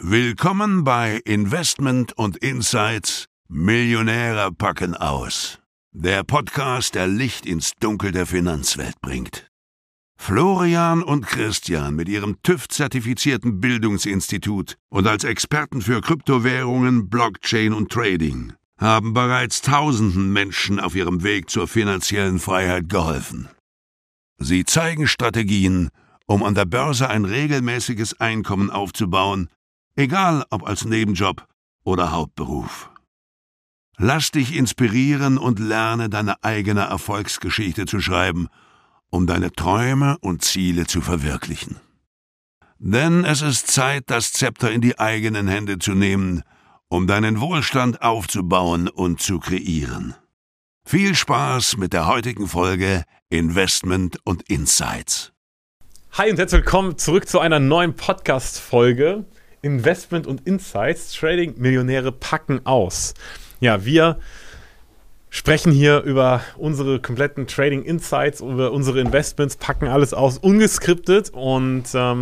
Willkommen bei Investment und Insights Millionäre packen aus. Der Podcast, der Licht ins Dunkel der Finanzwelt bringt. Florian und Christian mit ihrem TÜV-zertifizierten Bildungsinstitut und als Experten für Kryptowährungen, Blockchain und Trading haben bereits tausenden Menschen auf ihrem Weg zur finanziellen Freiheit geholfen. Sie zeigen Strategien, um an der Börse ein regelmäßiges Einkommen aufzubauen, egal ob als Nebenjob oder Hauptberuf. Lass dich inspirieren und lerne, deine eigene Erfolgsgeschichte zu schreiben, um deine Träume und Ziele zu verwirklichen. Denn es ist Zeit, das Zepter in die eigenen Hände zu nehmen, um deinen Wohlstand aufzubauen und zu kreieren. Viel Spaß mit der heutigen Folge Investment und Insights. Hi und herzlich willkommen zurück zu einer neuen Podcast-Folge Investment und Insights. Trading Millionäre packen aus. Ja, wir sprechen hier über unsere kompletten Trading Insights, über unsere Investments, packen alles aus, ungeskriptet. Und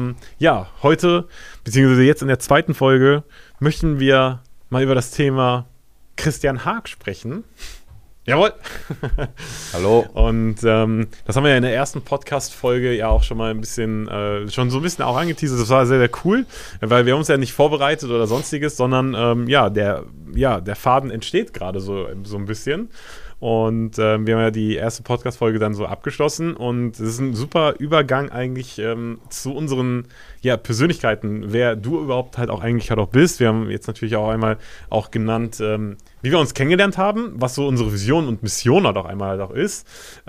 heute, beziehungsweise jetzt in der zweiten Folge, möchten wir mal über das Thema Christian Haag sprechen. Jawohl. Hallo. Und das haben wir ja in der ersten Podcast-Folge ja auch schon mal ein bisschen, schon so ein bisschen auch angeteasert. Das war sehr, sehr cool, weil wir haben uns ja nicht vorbereitet oder sonstiges, sondern der Faden entsteht gerade so ein bisschen. Und wir haben ja die erste Podcast-Folge dann so abgeschlossen und es ist ein super Übergang eigentlich zu unseren Persönlichkeiten, wer du überhaupt halt auch eigentlich halt auch bist. Wir haben jetzt natürlich auch einmal auch genannt, wie wir uns kennengelernt haben, was so unsere Vision und Mission halt auch einmal halt auch ist.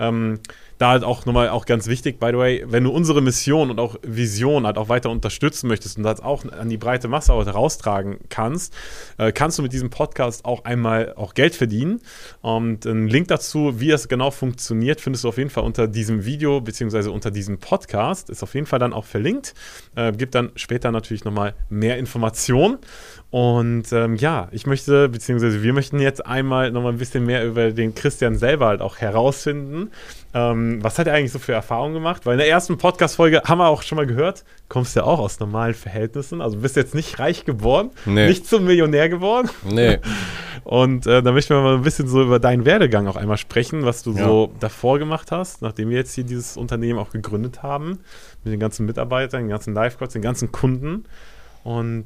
Da halt auch nochmal auch ganz wichtig, by the way, wenn du unsere Mission und auch Vision halt auch weiter unterstützen möchtest und das auch an die breite Masse auch heraustragen kannst, kannst du mit diesem Podcast auch einmal auch Geld verdienen. Und einen Link dazu, wie es genau funktioniert, findest du auf jeden Fall unter diesem Video beziehungsweise unter diesem Podcast. Ist auf jeden Fall dann auch verlinkt. Gibt dann später natürlich nochmal mehr Informationen. Und ich möchte, beziehungsweise wir möchten jetzt einmal nochmal ein bisschen mehr über den Christian selber halt auch herausfinden. Was hat er eigentlich so für Erfahrungen gemacht? Weil in der ersten Podcast-Folge haben wir auch schon mal gehört, kommst ja auch aus normalen Verhältnissen. Also bist jetzt nicht reich geworden, nicht zum Millionär geworden. Nee. Und da möchten wir mal ein bisschen so über deinen Werdegang auch einmal sprechen, was du so davor gemacht hast, nachdem wir jetzt hier dieses Unternehmen auch gegründet haben, mit den ganzen Mitarbeitern, den ganzen Live-Codes, den ganzen Kunden. Und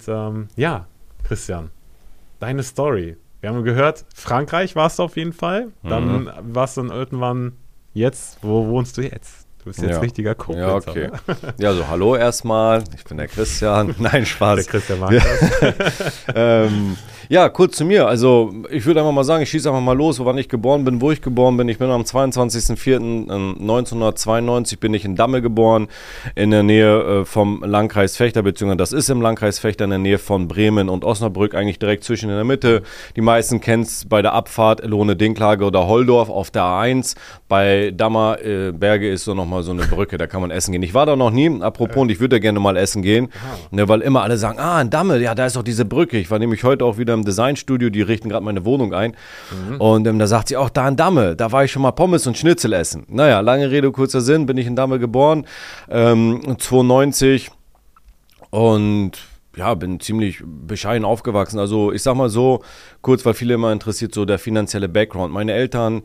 Christian, deine Story. Wir haben gehört, Frankreich warst du auf jeden Fall. Dann warst du dann irgendwann jetzt, wo wohnst du jetzt? Du bist jetzt richtiger Koblenzer. Ja, okay. Ja, so hallo erstmal. Ich bin der Christian. Nein, Spaß. Der Christian mag das. Kurz zu mir. Also ich würde einfach mal sagen, ich schieße einfach mal los, wann ich geboren bin, wo ich geboren bin. Ich bin am 22.04.1992 bin ich in Damme geboren, in der Nähe vom Landkreis Vechta, beziehungsweise das ist im Landkreis Vechta, in der Nähe von Bremen und Osnabrück, eigentlich direkt zwischen in der Mitte. Die meisten kennen es bei der Abfahrt Lohne-Dinklage oder Holdorf auf der A1. Bei Dammer Berge ist so nochmal so eine Brücke, da kann man essen gehen. Ich war da noch nie, apropos, und ich würde gerne mal essen gehen, weil immer alle sagen, in Damme, ja, da ist doch diese Brücke. Ich war nämlich heute auch wieder im Designstudio, die richten gerade meine Wohnung ein. Und da sagt sie auch, da in Damme, da war ich schon mal Pommes und Schnitzel essen. Naja, lange Rede, kurzer Sinn, bin ich in Damme geboren, 92 und bin ziemlich bescheiden aufgewachsen. Also ich sag mal so, kurz, weil viele immer interessiert, so der finanzielle Background. Meine Eltern,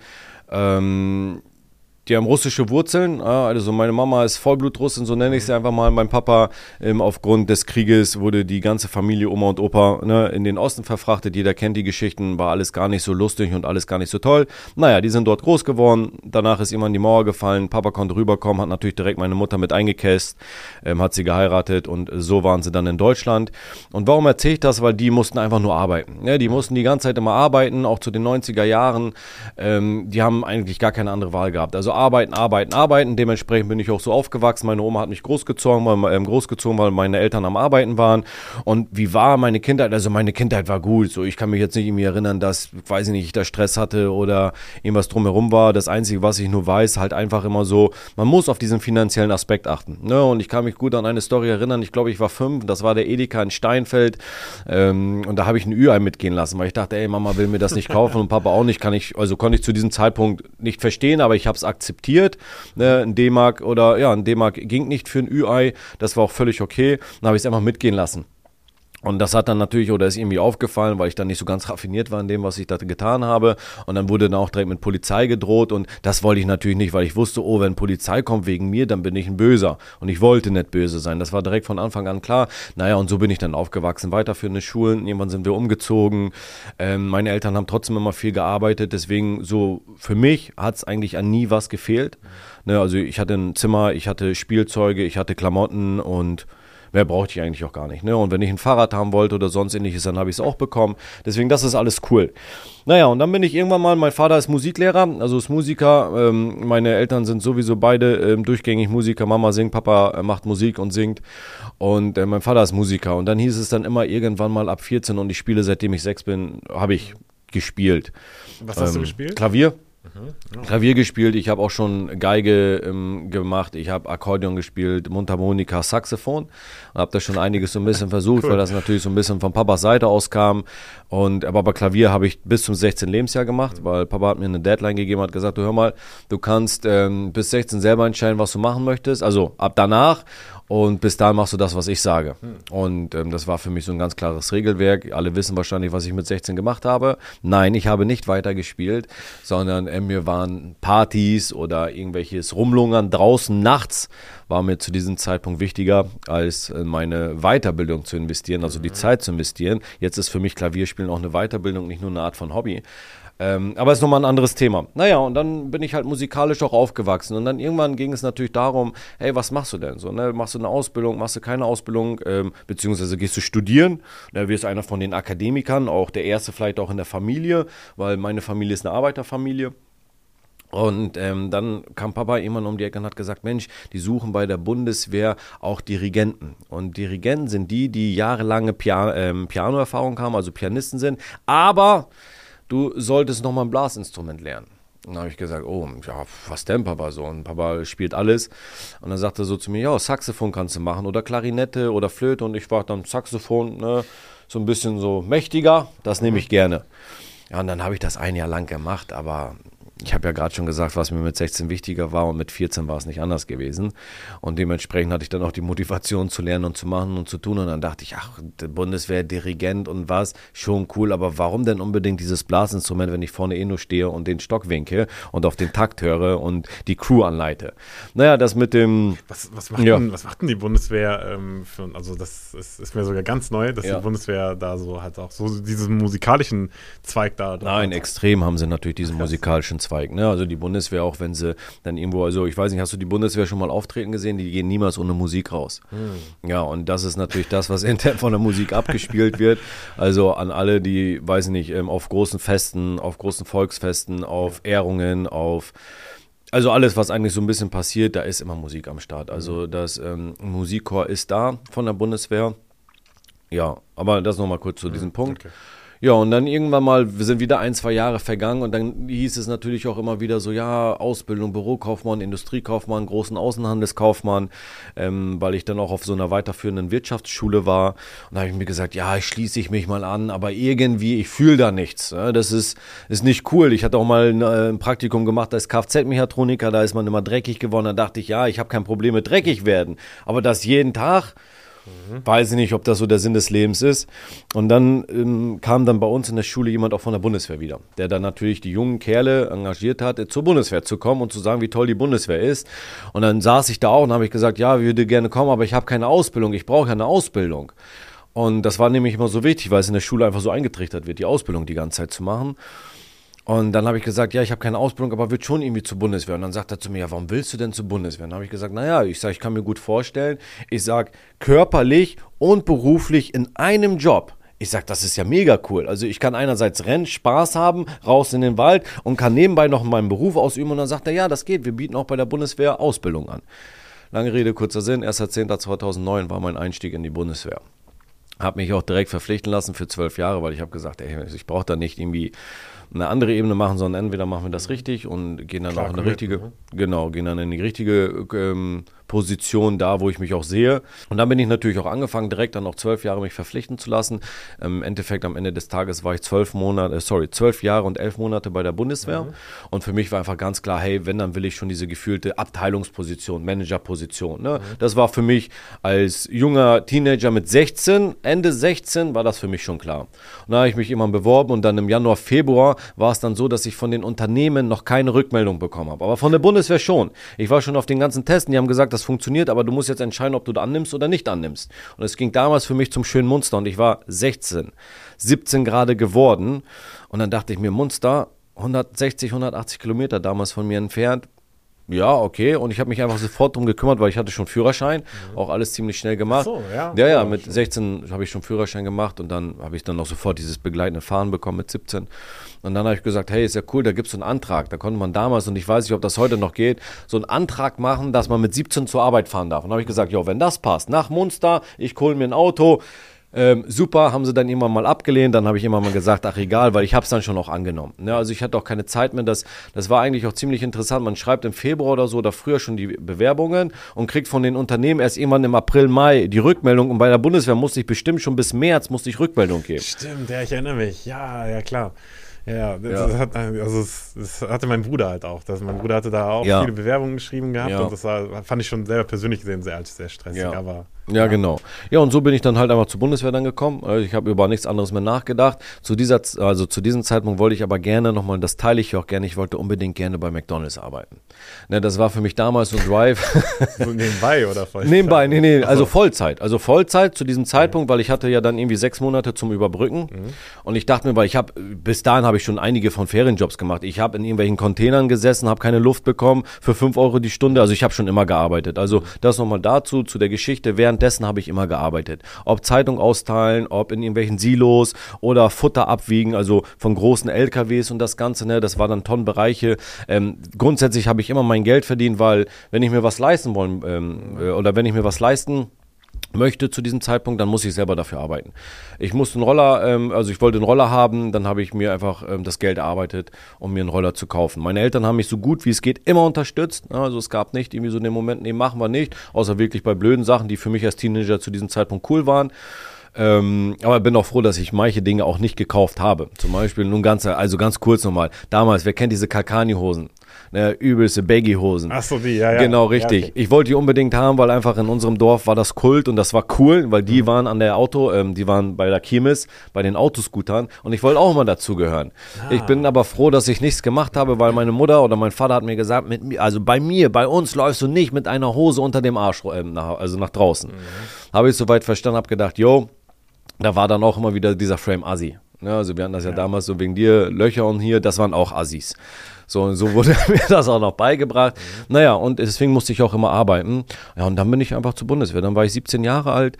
die haben russische Wurzeln, also meine Mama ist Vollblutrussin, so nenne ich sie einfach mal. Mein Papa, aufgrund des Krieges wurde die ganze Familie, Oma und Opa, in den Osten verfrachtet. Jeder kennt die Geschichten, war alles gar nicht so lustig und alles gar nicht so toll. Naja, die sind dort groß geworden, danach ist irgendwann die Mauer gefallen, Papa konnte rüberkommen, hat natürlich direkt meine Mutter mit eingekäst, hat sie geheiratet und so waren sie dann in Deutschland. Und warum erzähle ich das? Weil die mussten einfach nur arbeiten. Ja, die mussten die ganze Zeit immer arbeiten, auch zu den 90er Jahren. Die haben eigentlich gar keine andere Wahl gehabt. Also arbeiten. Dementsprechend bin ich auch so aufgewachsen. Meine Oma hat mich großgezogen, weil meine Eltern am Arbeiten waren. Und wie war meine Kindheit? Also meine Kindheit war gut. So, ich kann mich jetzt nicht irgendwie erinnern, dass, weiß ich nicht, ich da Stress hatte oder irgendwas drumherum war. Das Einzige, was ich nur weiß, halt einfach immer so, man muss auf diesen finanziellen Aspekt achten. Ne? Und ich kann mich gut an eine Story erinnern. Ich glaube, ich war 5. Das war der Edeka in Steinfeld. Und da habe ich ein Ü-Ei mitgehen lassen, weil ich dachte, Mama will mir das nicht kaufen und Papa auch nicht. Konnte ich zu diesem Zeitpunkt nicht verstehen, aber ich habe es akzeptiert. Ein D-Mark ein D-Mark ging nicht für ein Ü-Ei. Das war auch völlig okay. Dann habe ich es einfach mitgehen lassen. Und das hat dann natürlich, oder ist irgendwie aufgefallen, weil ich dann nicht so ganz raffiniert war in dem, was ich da getan habe. Und dann wurde dann auch direkt mit Polizei gedroht. Und das wollte ich natürlich nicht, weil ich wusste, oh, wenn Polizei kommt wegen mir, dann bin ich ein Böser. Und ich wollte nicht böse sein. Das war direkt von Anfang an klar. Naja, und so bin ich dann aufgewachsen. Weiterführende Schulen, irgendwann sind wir umgezogen. Meine Eltern haben trotzdem immer viel gearbeitet. Deswegen so, für mich hat es eigentlich an nie was gefehlt. Ne, also ich hatte ein Zimmer, ich hatte Spielzeuge, ich hatte Klamotten und mehr brauchte ich eigentlich auch gar nicht. Ne? Und wenn ich ein Fahrrad haben wollte oder sonst ähnliches, dann habe ich es auch bekommen. Deswegen, das ist alles cool. Naja, und dann bin ich irgendwann mal, mein Vater ist Musiklehrer, also ist Musiker. Meine Eltern sind sowieso beide durchgängig Musiker. Mama singt, Papa macht Musik und singt. Und mein Vater ist Musiker. Und dann hieß es dann immer irgendwann mal ab 14 und ich spiele, seitdem ich 6 bin, habe ich gespielt. Was hast du gespielt? Klavier. Klavier gespielt, ich habe auch schon Geige gemacht, ich habe Akkordeon gespielt, Mundharmonika, Saxophon und habe da schon einiges so ein bisschen versucht, cool. Weil das natürlich so ein bisschen von Papas Seite aus kam. Aber bei Klavier habe ich bis zum 16. Lebensjahr gemacht, weil Papa hat mir eine Deadline gegeben, hat gesagt, du hör mal, du kannst bis 16 selber entscheiden, was du machen möchtest, also ab danach. Und bis dahin machst du das, was ich sage. Und das war für mich so ein ganz klares Regelwerk. Alle wissen wahrscheinlich, was ich mit 16 gemacht habe. Nein, ich habe nicht weitergespielt, sondern mir waren Partys oder irgendwelches Rumlungern draußen nachts war mir zu diesem Zeitpunkt wichtiger, als meine Weiterbildung zu investieren, also die Zeit zu investieren. Jetzt ist für mich Klavierspielen auch eine Weiterbildung, nicht nur eine Art von Hobby. Aber ist nochmal ein anderes Thema. Naja, und dann bin ich halt musikalisch auch aufgewachsen. Und dann irgendwann ging es natürlich darum, hey, was machst du denn so? Ne? Machst du eine Ausbildung, machst du keine Ausbildung, beziehungsweise gehst du studieren? Da wirst du einer von den Akademikern, auch der erste vielleicht auch in der Familie, weil meine Familie ist eine Arbeiterfamilie. Und dann kam Papa irgendwann um die Ecke und hat gesagt, Mensch, die suchen bei der Bundeswehr auch Dirigenten. Und Dirigenten sind die jahrelange Piano-Erfahrung haben, also Pianisten sind, aber du solltest nochmal ein Blasinstrument lernen. Und dann habe ich gesagt, oh, ja, was denn, Papa? So, und Papa spielt alles. Und dann sagte er so zu mir, ja, Saxophon kannst du machen oder Klarinette oder Flöte. Und ich war dann Saxophon, ne, so ein bisschen so mächtiger, das nehme ich gerne. Ja, und dann habe ich das ein Jahr lang gemacht, aber ich habe ja gerade schon gesagt, was mir mit 16 wichtiger war und mit 14 war es nicht anders gewesen. Und dementsprechend hatte ich dann auch die Motivation zu lernen und zu machen und zu tun. Und dann dachte ich, ach, Bundeswehr, Dirigent und was, schon cool. Aber warum denn unbedingt dieses Blasinstrument, wenn ich vorne nur stehe und den Stock winke und auf den Takt höre und die Crew anleite? Naja, das mit dem... Was macht denn die Bundeswehr also das ist mir sogar ganz neu, dass die Bundeswehr da so halt auch so diesen musikalischen Zweig da drin Nein, hat. extrem haben sie natürlich diesen musikalischen Zweig, ne? Also die Bundeswehr, auch wenn sie dann irgendwo, also ich weiß nicht, hast du die Bundeswehr schon mal auftreten gesehen? Die gehen niemals ohne Musik raus. Ja, und das ist natürlich das, was intern von der Musik abgespielt wird. Also an alle, die, weiß ich nicht, auf großen Festen, auf großen Volksfesten, auf Ehrungen, also alles, was eigentlich so ein bisschen passiert, da ist immer Musik am Start. Also das Musikchor ist da von der Bundeswehr. Ja, aber das nochmal kurz zu diesem Punkt. Okay. Ja, und dann irgendwann mal, wir sind wieder 1-2 Jahre vergangen und dann hieß es natürlich auch immer wieder so, ja, Ausbildung, Bürokaufmann, Industriekaufmann, großen Außenhandelskaufmann, weil ich dann auch auf so einer weiterführenden Wirtschaftsschule war. Und da habe ich mir gesagt, ja, schließe ich mich mal an, aber irgendwie, ich fühle da nichts. Ja, das ist nicht cool. Ich hatte auch mal ein Praktikum gemacht als Kfz-Mechatroniker, da ist man immer dreckig geworden. Da dachte ich, ja, ich habe kein Problem mit dreckig werden, aber das jeden Tag... Weiß ich nicht, ob das so der Sinn des Lebens ist. Und dann kam dann bei uns in der Schule jemand auch von der Bundeswehr wieder, der dann natürlich die jungen Kerle engagiert hat, zur Bundeswehr zu kommen und zu sagen, wie toll die Bundeswehr ist. Und dann saß ich da auch und habe ich gesagt, ja, ich würde gerne kommen, aber ich habe keine Ausbildung, ich brauche ja eine Ausbildung. Und das war nämlich immer so wichtig, weil es in der Schule einfach so eingetrichtert wird, die Ausbildung die ganze Zeit zu machen. Und dann habe ich gesagt, ja, ich habe keine Ausbildung, aber will schon irgendwie zur Bundeswehr. Und dann sagt er zu mir, ja, warum willst du denn zur Bundeswehr? Und dann habe ich gesagt, naja, ich kann mir gut vorstellen, ich sage, körperlich und beruflich in einem Job. Ich sage, das ist ja mega cool. Also ich kann einerseits rennen, Spaß haben, raus in den Wald und kann nebenbei noch meinen Beruf ausüben. Und dann sagt er, ja, das geht, wir bieten auch bei der Bundeswehr Ausbildung an. Lange Rede, kurzer Sinn, 1.10.2009 war mein Einstieg in die Bundeswehr. Habe mich auch direkt verpflichten lassen für 12 Jahre, weil ich habe gesagt, ey, ich brauche da nicht irgendwie eine andere Ebene machen, sondern entweder machen wir das richtig und gehen dann auch in die richtige Position da, wo ich mich auch sehe. Und dann bin ich natürlich auch angefangen, direkt dann auch 12 Jahre mich verpflichten zu lassen. Im Endeffekt am Ende des Tages war ich 12 Jahre und 11 Monate bei der Bundeswehr. Und für mich war einfach ganz klar, hey, wenn, dann will ich schon diese gefühlte Abteilungsposition, Managerposition. Ne? Das war für mich als junger Teenager mit 16, Ende 16 war das für mich schon klar. Und da habe ich mich immer beworben und dann im Januar, Februar war es dann so, dass ich von den Unternehmen noch keine Rückmeldung bekommen habe. Aber von der Bundeswehr schon. Ich war schon auf den ganzen Testen, die haben gesagt, das funktioniert, aber du musst jetzt entscheiden, ob du da annimmst oder nicht annimmst. Und es ging damals für mich zum schönen Munster und ich war 16, 17 gerade geworden und dann dachte ich mir, Munster, 160, 180 Kilometer damals von mir entfernt, ja, okay. Und ich habe mich einfach sofort drum gekümmert, weil ich hatte schon Führerschein, auch alles ziemlich schnell gemacht. Ach so, ja. Ja, mit 16 habe ich schon Führerschein gemacht und dann habe ich dann noch sofort dieses begleitende Fahren bekommen mit 17. Und dann habe ich gesagt, hey, ist ja cool, da gibt es so einen Antrag. Da konnte man damals, und ich weiß nicht, ob das heute noch geht, so einen Antrag machen, dass man mit 17 zur Arbeit fahren darf. Und dann habe ich gesagt, ja, wenn das passt, nach Munster, ich hole mir ein Auto. Super, haben sie dann immer mal abgelehnt, dann habe ich immer mal gesagt, ach egal, weil ich habe es dann schon auch angenommen. Ja, also ich hatte auch keine Zeit mehr, das war eigentlich auch ziemlich interessant, man schreibt im Februar oder so oder früher schon die Bewerbungen und kriegt von den Unternehmen erst irgendwann im April, Mai die Rückmeldung und bei der Bundeswehr musste ich bestimmt schon bis März Rückmeldung geben. Stimmt, ja, ich erinnere mich, ja, klar. Ja, das hatte mein Bruder halt auch. Mein Bruder hatte da auch viele Bewerbungen geschrieben gehabt und das fand ich schon selber persönlich gesehen sehr stressig, aber... Ja, genau. Ja, und so bin ich dann halt einfach zur Bundeswehr dann gekommen. Ich habe über nichts anderes mehr nachgedacht. Zu diesem Zeitpunkt wollte ich aber gerne nochmal, das teile ich auch gerne, ich wollte unbedingt gerne bei McDonald's arbeiten. Ne, das war für mich damals so ein Drive. So nebenbei oder Vollzeit? Nebenbei, nee, also Vollzeit. Also Vollzeit zu diesem Zeitpunkt, weil ich hatte ja dann irgendwie 6 Monate zum Überbrücken. Und ich dachte mir, weil bis dahin habe ich schon einige von Ferienjobs gemacht. Ich habe in irgendwelchen Containern gesessen, habe keine Luft bekommen für 5 Euro die Stunde. Also ich habe schon immer gearbeitet. Also das nochmal dazu, zu der Geschichte. Währenddessen habe ich immer gearbeitet. Ob Zeitung austeilen, ob in irgendwelchen Silos oder Futter abwiegen, also von großen LKWs und das Ganze, ne, das war dann Tonnenbereiche. Grundsätzlich habe ich immer mein Geld verdient, weil wenn ich mir was leisten möchte zu diesem Zeitpunkt, dann muss ich selber dafür arbeiten. Ich musste ich wollte einen Roller haben, dann habe ich mir einfach das Geld erarbeitet, um mir einen Roller zu kaufen. Meine Eltern haben mich so gut wie es geht immer unterstützt, also es gab nicht irgendwie so den Moment, nee, machen wir nicht, außer wirklich bei blöden Sachen, die für mich als Teenager zu diesem Zeitpunkt cool waren. Aber bin auch froh, dass ich manche Dinge auch nicht gekauft habe. Zum Beispiel ganz kurz nochmal. Damals, wer kennt diese Kalkani-Hosen? Ne, übelste Baggy-Hosen. Ach so, die, ja. Genau, richtig. Ja, okay. Ich wollte die unbedingt haben, weil einfach in unserem Dorf war das Kult und das war cool, weil die waren an der die waren bei der Kirmes, bei den Autoscootern und ich wollte auch mal dazugehören. Ich bin aber froh, dass ich nichts gemacht habe, weil meine Mutter oder mein Vater hat mir gesagt, bei uns läufst du nicht mit einer Hose unter dem Arsch, nach draußen. Habe ich soweit verstanden, habe gedacht, da war dann auch immer wieder dieser Frame Assi. Ja, also wir hatten das ja damals so wegen dir, Löcher und hier, das waren auch Assis. So wurde mir das auch noch beigebracht. Naja, und deswegen musste ich auch immer arbeiten. Ja, und dann bin ich einfach zur Bundeswehr. Dann war ich 17 Jahre alt,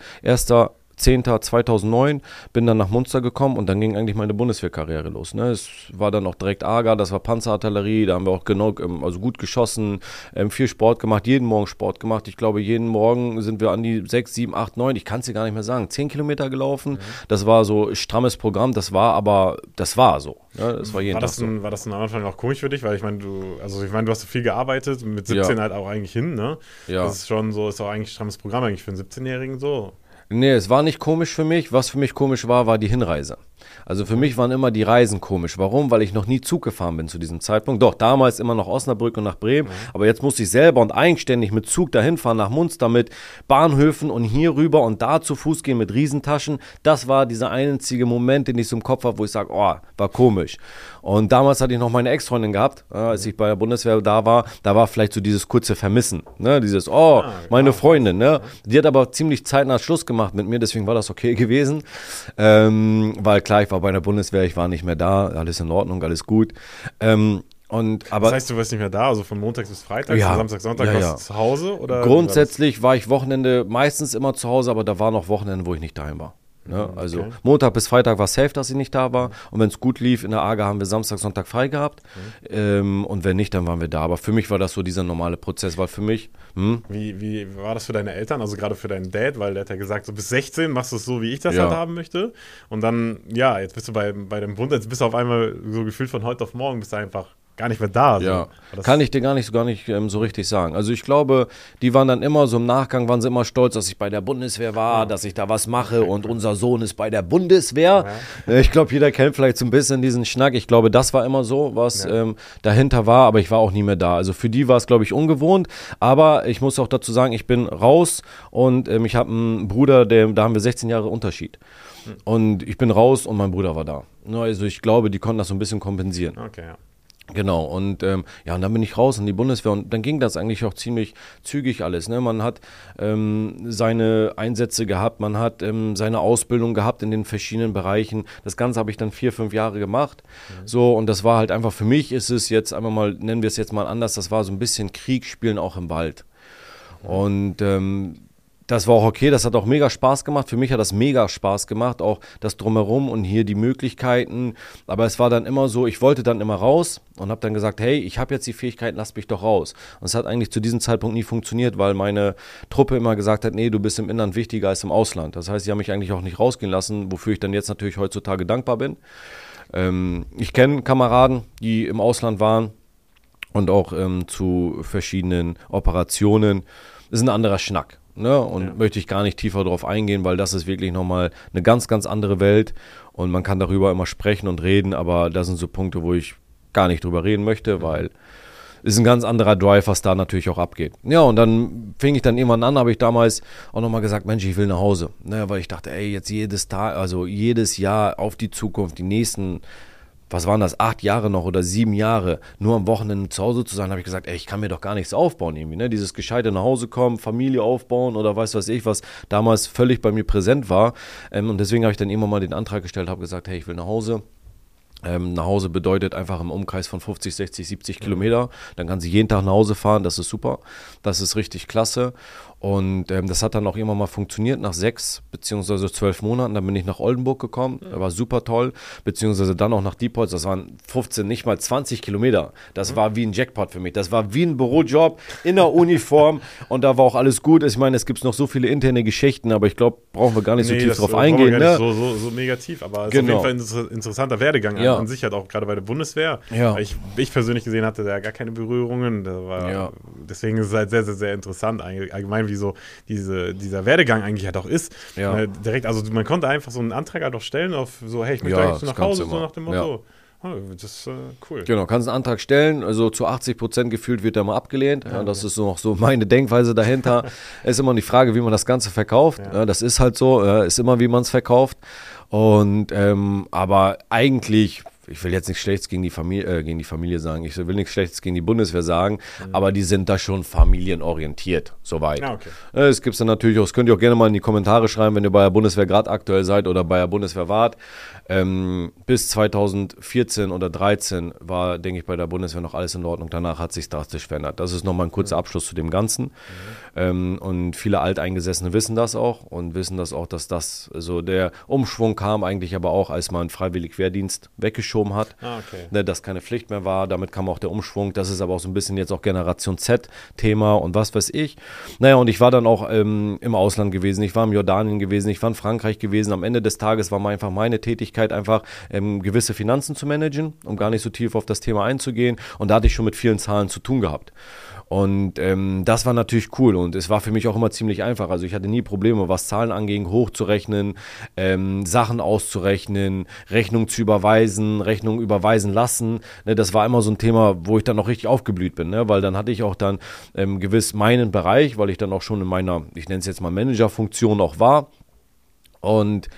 1.10.2009, bin dann nach Munster gekommen und dann ging eigentlich meine Bundeswehrkarriere los. Ne? Es war dann auch direkt AGA, das war Panzerartillerie, da haben wir auch gut geschossen, viel Sport gemacht, jeden Morgen Sport gemacht. Ich glaube, jeden Morgen sind wir an die 6, 7, 8, 9, ich kann es dir gar nicht mehr sagen, 10 Kilometer gelaufen. Das war so ein strammes Programm, das war so. Ja, das war jeden Tag so. War das am Anfang auch komisch für dich? Weil ich meine, du hast so viel gearbeitet, mit 17 halt auch eigentlich hin, ne? Ja. Das ist schon so, ist auch eigentlich ein strammes Programm eigentlich für einen 17-Jährigen so. Nee, es war nicht komisch für mich. Was für mich komisch war die Hinreise. Also für mich waren immer die Reisen komisch. Warum? Weil ich noch nie Zug gefahren bin zu diesem Zeitpunkt. Doch, damals immer nach Osnabrück und nach Bremen. Aber jetzt musste ich selber und eigenständig mit Zug dahin fahren nach Munster mit Bahnhöfen und hier rüber und da zu Fuß gehen mit Riesentaschen. Das war dieser einzige Moment, den ich so im Kopf habe, wo ich sage, war komisch. Und damals hatte ich noch meine Ex-Freundin gehabt, als ich bei der Bundeswehr da war vielleicht so dieses kurze Vermissen. Ne? Dieses, meine Freundin. Ne? Die hat aber ziemlich zeitnah Schluss gemacht mit mir, deswegen war das okay gewesen. Weil klar, ich war bei der Bundeswehr, ich war nicht mehr da, alles in Ordnung, alles gut. Aber das heißt, du warst nicht mehr da, also von Montags bis Freitags, Samstag, Sonntag warst du zu Hause? Oder grundsätzlich war ich Wochenende meistens immer zu Hause, aber da waren auch Wochenende, wo ich nicht daheim war. Ne? Also Montag bis Freitag war safe, dass ich nicht da war. Und wenn es gut lief, in der AGA haben wir Samstag, Sonntag frei gehabt. Und wenn nicht, dann waren wir da. Aber für mich war das so dieser normale Prozess, weil für mich... Wie war das für deine Eltern, also gerade für deinen Dad? Weil der hat ja gesagt, so bis 16 machst du es so, wie ich das halt haben möchte. Und dann, jetzt bist du bei dem Bund, jetzt bist du auf einmal so gefühlt von heute auf morgen, bist du einfach gar nicht mehr da. So. Ja, kann ich dir gar nicht so richtig sagen. Also ich glaube, die waren dann immer so im Nachgang, waren sie immer stolz, dass ich bei der Bundeswehr war, dass ich da was mache und unser Sohn ist bei der Bundeswehr. Ja. Ich glaube, jeder kennt vielleicht so ein bisschen diesen Schnack. Ich glaube, das war immer so, was dahinter war, aber ich war auch nie mehr da. Also für die war es, glaube ich, ungewohnt. Aber ich muss auch dazu sagen, ich bin raus und ich habe einen Bruder, da haben wir 16 Jahre Unterschied. Und ich bin raus und mein Bruder war da. Also ich glaube, die konnten das so ein bisschen kompensieren. Okay, ja. Genau, und und dann bin ich raus in die Bundeswehr und dann ging das eigentlich auch ziemlich zügig alles. Ne? Man hat seine Einsätze gehabt, man hat seine Ausbildung gehabt in den verschiedenen Bereichen. Das Ganze habe ich dann 4-5 Jahre gemacht. So, und das war halt einfach, für mich ist es jetzt einmal mal, nennen wir es jetzt mal anders, das war so ein bisschen Krieg spielen auch im Wald. Und das war auch okay, das hat auch mega Spaß gemacht. Für mich hat das mega Spaß gemacht, auch das Drumherum und hier die Möglichkeiten. Aber es war dann immer so, ich wollte dann immer raus und habe dann gesagt, hey, ich habe jetzt die Fähigkeit, lass mich doch raus. Und es hat eigentlich zu diesem Zeitpunkt nie funktioniert, weil meine Truppe immer gesagt hat, nee, du bist im Inland wichtiger als im Ausland. Das heißt, sie haben mich eigentlich auch nicht rausgehen lassen, wofür ich dann jetzt natürlich heutzutage dankbar bin. Ich kenne Kameraden, die im Ausland waren und auch zu verschiedenen Operationen. Das ist ein anderer Schnack. Ne? Und möchte ich gar nicht tiefer drauf eingehen, weil das ist wirklich nochmal eine ganz, ganz andere Welt und man kann darüber immer sprechen und reden, aber das sind so Punkte, wo ich gar nicht drüber reden möchte, weil es ist ein ganz anderer Drive, was da natürlich auch abgeht. Ja, und dann fing ich dann irgendwann an, habe ich damals auch nochmal gesagt, Mensch, ich will nach Hause. Ne? Weil ich dachte, ey, jetzt jedes Jahr auf die Zukunft, die nächsten, was waren das, 8 Jahre noch oder 7 Jahre, nur am Wochenende zu Hause zu sein, habe ich gesagt, ey, ich kann mir doch gar nichts aufbauen irgendwie, ne? Dieses gescheite nach Hause kommen, Familie aufbauen oder weiß ich, was damals völlig bei mir präsent war. Und deswegen habe ich dann immer mal den Antrag gestellt, habe gesagt, hey, ich will nach Hause. Nach Hause bedeutet einfach im Umkreis von 50, 60, 70 Kilometer. Dann kann sie jeden Tag nach Hause fahren, das ist super. Das ist richtig klasse. Und das hat dann auch irgendwann mal funktioniert nach 6 bzw. 12 Monaten. Dann bin ich nach Oldenburg gekommen, das war super toll. Beziehungsweise dann auch nach Diepholz, das waren 15, nicht mal 20 Kilometer. Das war wie ein Jackpot für mich. Das war wie ein Bürojob in der Uniform und da war auch alles gut. Ich meine, es gibt noch so viele interne Geschichten, aber ich glaube, brauchen wir gar nicht so tief drauf eingehen. Ne? So negativ, aber es ist auf jeden Fall ein interessanter Werdegang an sich, halt auch gerade bei der Bundeswehr. Ja. Ich persönlich gesehen hatte da gar keine Berührungen. Deswegen ist es halt sehr, sehr, sehr interessant, allgemein wie so dieser Werdegang eigentlich halt auch ist. Ja. Direkt, also man konnte einfach so einen Antrag halt auch stellen auf so, hey, ich möchte eigentlich so nach Hause, so nach dem Motto. Ja. Das ist cool. Genau, kannst einen Antrag stellen, also zu 80% gefühlt wird er mal abgelehnt. Ja, das ist noch so meine Denkweise dahinter. Es ist immer die Frage, wie man das Ganze verkauft. Ja. Das ist halt so, ist immer, wie man es verkauft. Und aber eigentlich, ich will jetzt nichts Schlechtes gegen die Familie sagen, ich will nichts Schlechtes gegen die Bundeswehr sagen, aber die sind da schon familienorientiert, soweit. Ja, okay. Es gibt dann natürlich auch, das könnt ihr auch gerne mal in die Kommentare schreiben, wenn ihr bei der Bundeswehr gerade aktuell seid oder bei der Bundeswehr wart. Bis 2014 oder 2013 war, denke ich, bei der Bundeswehr noch alles in Ordnung. Danach hat sich drastisch verändert. Das ist nochmal ein kurzer Abschluss zu dem Ganzen. Und viele Alteingesessene wissen das auch und wissen das auch, dass das so der Umschwung kam eigentlich aber auch, als man freiwillig Wehrdienst weggeschoben hat, dass keine Pflicht mehr war. Damit kam auch der Umschwung. Das ist aber auch so ein bisschen jetzt auch Generation Z-Thema und was weiß ich. Naja, und ich war dann auch im Ausland gewesen. Ich war in Jordanien gewesen, ich war in Frankreich gewesen. Am Ende des Tages war einfach meine Tätigkeit einfach gewisse Finanzen zu managen, um gar nicht so tief auf das Thema einzugehen. Und da hatte ich schon mit vielen Zahlen zu tun gehabt. Und das war natürlich cool und es war für mich auch immer ziemlich einfach. Also ich hatte nie Probleme, was Zahlen anging, hochzurechnen, Sachen auszurechnen, Rechnungen zu überweisen, Rechnungen überweisen lassen. Ne, das war immer so ein Thema, wo ich dann noch richtig aufgeblüht bin, ne? Weil dann hatte ich auch dann gewiss meinen Bereich, weil ich dann auch schon in meiner, ich nenne es jetzt mal Managerfunktion auch war. Und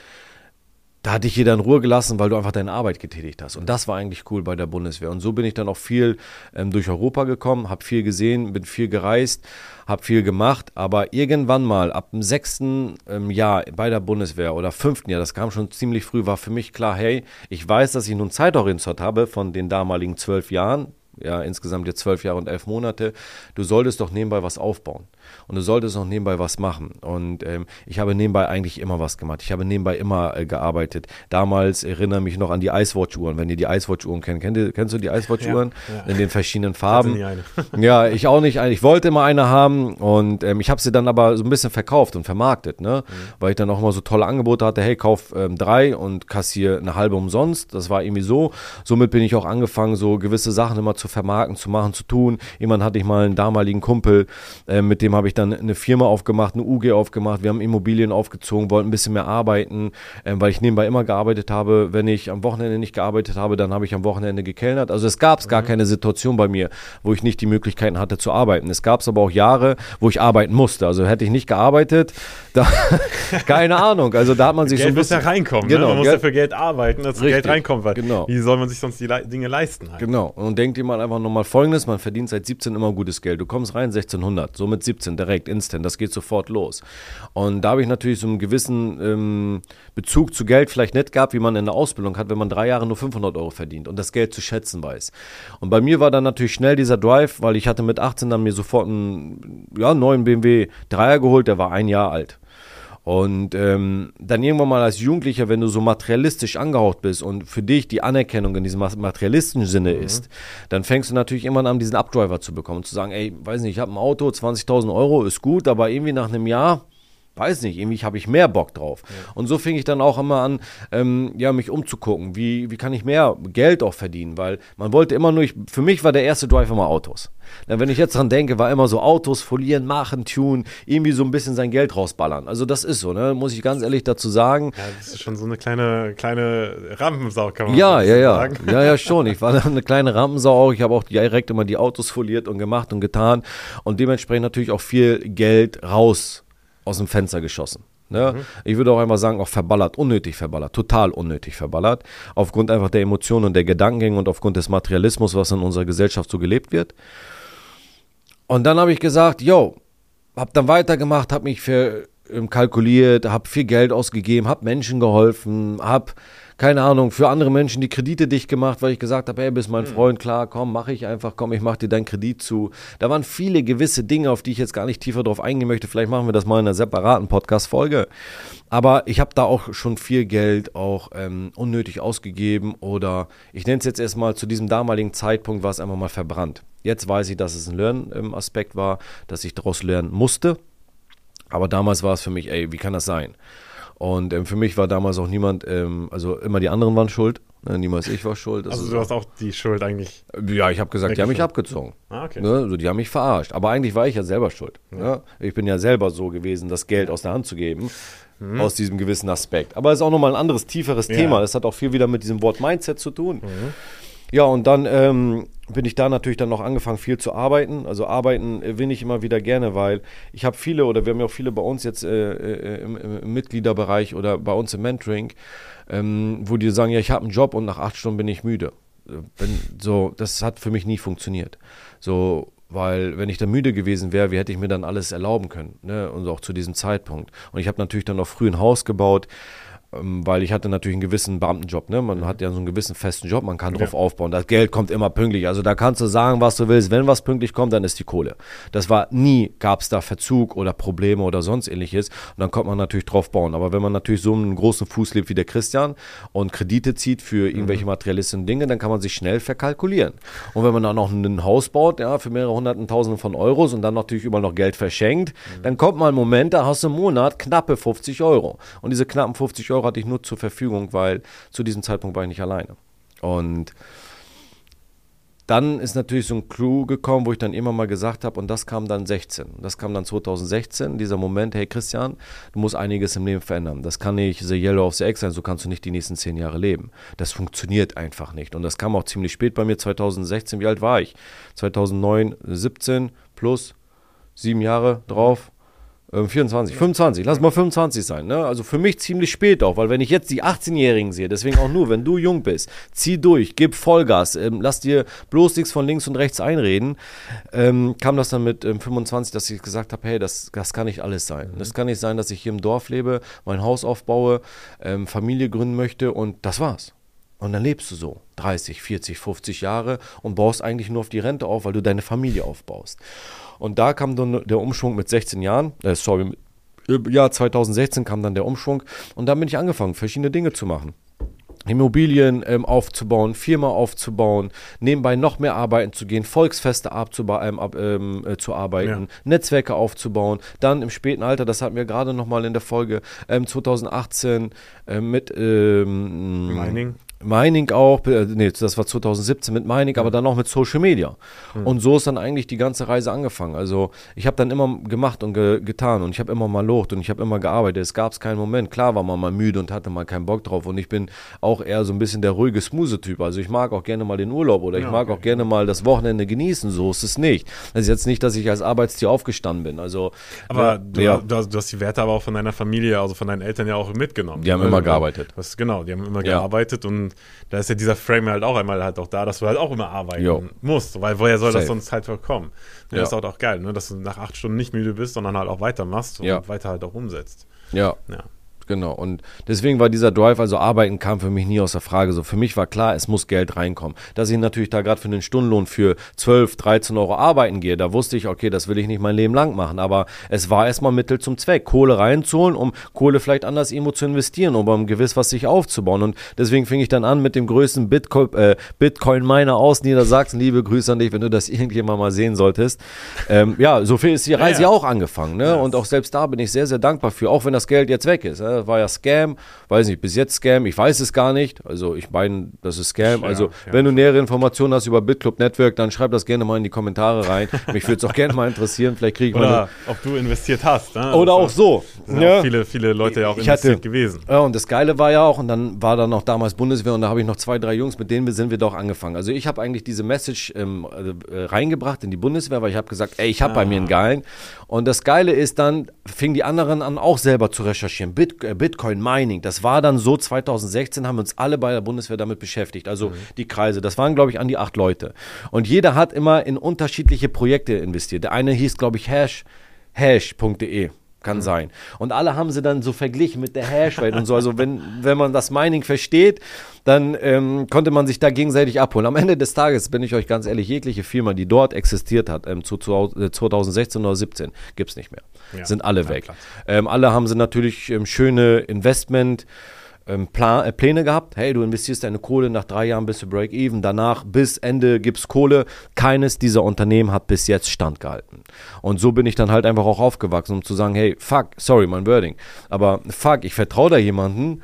da hatte ich jeder in Ruhe gelassen, weil du einfach deine Arbeit getätigt hast. Und das war eigentlich cool bei der Bundeswehr. Und so bin ich dann auch viel durch Europa gekommen, habe viel gesehen, bin viel gereist, habe viel gemacht. Aber irgendwann mal, ab dem 6. Jahr bei der Bundeswehr oder 5. Jahr, das kam schon ziemlich früh, war für mich klar, hey, ich weiß, dass ich nun Zeithorizont habe von den damaligen 12 Jahren. Ja, insgesamt jetzt 12 Jahre und 11 Monate. Du solltest doch nebenbei was aufbauen. und du solltest noch nebenbei was machen. Und ich habe nebenbei eigentlich immer was gemacht. Ich habe nebenbei immer gearbeitet. Damals erinnere mich noch an die Icewatch-Uhren, wenn ihr die Icewatch-Uhren kennt. Kennst du die Icewatch-Uhren? Ja. In den verschiedenen Farben. Ich hatte nie eine. Ja, ich auch nicht. Ich wollte immer eine haben und ich habe sie dann aber so ein bisschen verkauft und vermarktet, ne? Weil ich dann auch immer so tolle Angebote hatte. Hey, kauf 3 und kassier eine halbe umsonst. Das war irgendwie so. Somit bin ich auch angefangen, so gewisse Sachen immer zu vermarkten, zu machen, zu tun. Irgendwann hatte ich mal einen damaligen Kumpel, mit dem habe ich dann eine Firma aufgemacht, eine UG aufgemacht. Wir haben Immobilien aufgezogen, wollten ein bisschen mehr arbeiten, weil ich nebenbei immer gearbeitet habe. Wenn ich am Wochenende nicht gearbeitet habe, dann habe ich am Wochenende gekellnert. Also es gab gar keine Situation bei mir, wo ich nicht die Möglichkeiten hatte zu arbeiten. Es gab aber auch Jahre, wo ich arbeiten musste. Also hätte ich nicht gearbeitet, da, keine Ahnung. Also da hat man sich Geld so ein bisschen... muss ja reinkommen, genau, ne? Man muss ja für Geld arbeiten, dass Geld reinkommt. Weil genau. Wie soll man sich sonst die Dinge leisten? Halt? Genau. Und denkt dir mal einfach nochmal Folgendes, man verdient seit 17 immer gutes Geld. Du kommst rein, 1600, so mit 17 direkt, instant, das geht sofort los. Und da habe ich natürlich so einen gewissen Bezug zu Geld vielleicht nicht gehabt, wie man in der Ausbildung hat, wenn man 3 Jahre nur 500 Euro verdient und das Geld zu schätzen weiß. Und bei mir war dann natürlich schnell dieser Drive, weil ich hatte mit 18 dann mir sofort einen neuen BMW 3er geholt, der war 1 Jahr alt. Und dann irgendwann mal als Jugendlicher, wenn du so materialistisch angehaucht bist und für dich die Anerkennung in diesem materialistischen Sinne ist, dann fängst du natürlich irgendwann an, diesen Updriver zu bekommen und zu sagen, ey, weiß nicht, ich habe ein Auto, 20.000 Euro, ist gut, aber irgendwie nach einem Jahr, weiß nicht, irgendwie habe ich mehr Bock drauf. Ja. Und so fing ich dann auch immer an, mich umzugucken, wie kann ich mehr Geld auch verdienen, weil man wollte immer nur, für mich war der erste Drive immer Autos. Denn wenn ich jetzt dran denke, war immer so Autos, folieren, machen, tunen, irgendwie so ein bisschen sein Geld rausballern. Also das ist so, ne, muss ich ganz ehrlich dazu sagen. Ja, das ist schon so eine kleine Rampensau, kann man sagen. Ja, schon. Ich war dann eine kleine Rampensau auch. Ich habe auch direkt immer die Autos foliert und gemacht und getan und dementsprechend natürlich auch viel Geld raus aus dem Fenster geschossen. Ne? Ich würde auch einfach sagen, auch verballert, unnötig verballert, total unnötig verballert, aufgrund einfach der Emotionen und der Gedankengänge und aufgrund des Materialismus, was in unserer Gesellschaft so gelebt wird. Und dann habe ich gesagt, habe dann weitergemacht, habe mich kalkuliert, habe viel Geld ausgegeben, habe Menschen geholfen, habe, keine Ahnung, für andere Menschen die Kredite dicht gemacht, weil ich gesagt habe, hey, bist mein Freund, klar, komm, mache ich einfach, komm, ich mache dir deinen Kredit zu. Da waren viele gewisse Dinge, auf die ich jetzt gar nicht tiefer drauf eingehen möchte. Vielleicht machen wir das mal in einer separaten Podcast-Folge. Aber ich habe da auch schon viel Geld auch unnötig ausgegeben oder ich nenne es jetzt erstmal, zu diesem damaligen Zeitpunkt war es einfach mal verbrannt. Jetzt weiß ich, dass es ein Lernaspekt war, dass ich daraus lernen musste. Aber damals war es für mich, ey, wie kann das sein? Und für mich war damals auch niemand, also immer die anderen waren schuld, niemals ich war schuld. Also du hast auch die Schuld eigentlich? Ja, ich habe gesagt, die haben mich abgezogen. Okay. Ne? Also die haben mich verarscht. Aber eigentlich war ich ja selber schuld. Ja. Ne? Ich bin ja selber so gewesen, das Geld aus der Hand zu geben, aus diesem gewissen Aspekt. Aber es ist auch nochmal ein anderes, tieferes Thema. Das hat auch viel wieder mit diesem Wort Mindset zu tun. Ja, und dann bin ich da natürlich dann noch angefangen, viel zu arbeiten. Also arbeiten will ich immer wieder gerne, weil ich habe viele, oder wir haben ja auch viele bei uns jetzt im Mitgliederbereich oder bei uns im Mentoring, wo die sagen, ja, ich habe einen Job und nach 8 Stunden bin ich müde. Das hat für mich nie funktioniert. So, weil wenn ich dann müde gewesen wäre, wie hätte ich mir dann alles erlauben können, ne? Und auch zu diesem Zeitpunkt. Und ich habe natürlich dann auch früh ein Haus gebaut, weil ich hatte natürlich einen gewissen Beamtenjob, ne? Man hat ja so einen gewissen festen Job, man kann drauf aufbauen. Das Geld kommt immer pünktlich. Also da kannst du sagen, was du willst. Wenn was pünktlich kommt, dann ist die Kohle. Das war nie, gab es da Verzug oder Probleme oder sonst ähnliches. Und dann konnte man natürlich drauf bauen. Aber wenn man natürlich so einen großen Fuß lebt wie der Christian und Kredite zieht für irgendwelche materialistischen Dinge, dann kann man sich schnell verkalkulieren. Und wenn man dann noch ein Haus baut, ja, für mehrere hunderten Tausende von Euros und dann natürlich überall noch Geld verschenkt, dann kommt mal ein Moment, da hast du im Monat knappe 50 Euro. Und diese knappen 50 Euro hatte ich nur zur Verfügung, weil zu diesem Zeitpunkt war ich nicht alleine. Und dann ist natürlich so ein Clou gekommen, wo ich dann immer mal gesagt habe, und das kam dann 2016, dieser Moment, hey Christian, du musst einiges im Leben verändern. Das kann nicht the yellow of the egg sein, so kannst du nicht die nächsten 10 Jahre leben. Das funktioniert einfach nicht. Und das kam auch ziemlich spät bei mir, 2016, wie alt war ich? 2009, 17 plus 7 Jahre drauf. 25, lass mal 25 sein, ne? Also für mich ziemlich spät auch, weil wenn ich jetzt die 18-Jährigen sehe, deswegen auch nur, wenn du jung bist, zieh durch, gib Vollgas, lass dir bloß nichts von links und rechts einreden, kam das dann mit 25, dass ich gesagt habe, hey, das kann nicht alles sein. Das kann nicht sein, dass ich hier im Dorf lebe, mein Haus aufbaue, Familie gründen möchte und das war's. Und dann lebst du so 30, 40, 50 Jahre und baust eigentlich nur auf die Rente auf, weil du deine Familie aufbaust. Und da kam dann der Umschwung mit 16 Jahren, im Jahr 2016 kam dann der Umschwung und dann bin ich angefangen, verschiedene Dinge zu machen. Immobilien aufzubauen, Firma aufzubauen, nebenbei noch mehr arbeiten zu gehen, Volksfeste zu arbeiten, Netzwerke aufzubauen. Dann im späten Alter, das hatten wir gerade nochmal in der Folge 2018 mit Mining auch, das war 2017 mit Mining, aber dann auch mit Social Media. Und so ist dann eigentlich die ganze Reise angefangen. Also ich habe dann immer gemacht und getan und ich habe immer mal locht und ich habe immer gearbeitet. Es gab keinen Moment. Klar war man mal müde und hatte mal keinen Bock drauf und ich bin auch eher so ein bisschen der ruhige, smooth Typ. Also ich mag auch gerne mal den Urlaub oder ich mag auch gerne mal das Wochenende genießen. So ist es nicht. Das ist jetzt nicht, dass ich als Arbeitstier aufgestanden bin. Also, aber du hast die Werte aber auch von deiner Familie, also von deinen Eltern ja auch mitgenommen. Die haben immer gearbeitet. Die haben immer gearbeitet und da ist ja dieser Frame halt auch einmal halt auch da, dass du halt auch immer arbeiten musst, weil woher soll das sonst halt kommen? Ja. Das ist auch geil, ne? Dass du nach 8 Stunden nicht müde bist, sondern halt auch weitermachst und weiter halt auch umsetzt. Ja. Genau, und deswegen war dieser Drive, also Arbeiten kam für mich nie aus der Frage. So, für mich war klar, es muss Geld reinkommen. Dass ich natürlich da gerade für einen Stundenlohn für 12, 13 Euro arbeiten gehe, da wusste ich, okay, das will ich nicht mein Leben lang machen. Aber es war erstmal Mittel zum Zweck, Kohle reinzuholen, um Kohle vielleicht anders irgendwo zu investieren, um gewiss was sich aufzubauen. Und deswegen fing ich dann an mit dem größten Bitcoin-Miner aus Niedersachsen. Liebe Grüße an dich, wenn du das irgendjemand mal sehen solltest. So viel ist die Reise ja auch angefangen. Ne? Und auch selbst da bin ich sehr, sehr dankbar für, auch wenn das Geld jetzt weg ist. War ja Scam, weiß nicht, bis jetzt Scam, ich weiß es gar nicht, also ich meine, das ist Scam, wenn du nähere Informationen hast über BitClub Network, dann schreib das gerne mal in die Kommentare rein, mich würde es auch gerne mal interessieren, vielleicht kriege ich oder ob du investiert hast. Ne? Oder auch so. Sind auch viele Leute ja auch investiert gewesen. Ja, und das Geile war ja auch, und dann war dann noch damals Bundeswehr und da habe ich noch 2, 3 Jungs, mit denen sind wir doch angefangen. Also ich habe eigentlich diese Message reingebracht in die Bundeswehr, weil ich habe gesagt, ey, ich habe bei mir einen Geilen. Und das Geile ist dann, fingen die anderen an, auch selber zu recherchieren. Bitcoin Mining, das war dann so, 2016 haben wir uns alle bei der Bundeswehr damit beschäftigt, also die Kreise, das waren glaube ich an die 8 Leute und jeder hat immer in unterschiedliche Projekte investiert, der eine hieß glaube ich hash.de, kann sein. Und alle haben sie dann so verglichen mit der Hashrate und so. Also wenn man das Mining versteht, dann konnte man sich da gegenseitig abholen. Am Ende des Tages, bin ich euch ganz ehrlich, jegliche Firma, die dort existiert hat, 2016 oder 2017, gibt es nicht mehr. Ja, sind alle weg. Alle haben sie natürlich schöne Investment Pläne gehabt, hey, du investierst deine Kohle, nach 3 Jahren bist du Break-Even, danach bis Ende gibt's Kohle. Keines dieser Unternehmen hat bis jetzt standgehalten. Und so bin ich dann halt einfach auch aufgewachsen, um zu sagen, hey, fuck, sorry, mein Wording, aber fuck, ich vertraue da jemanden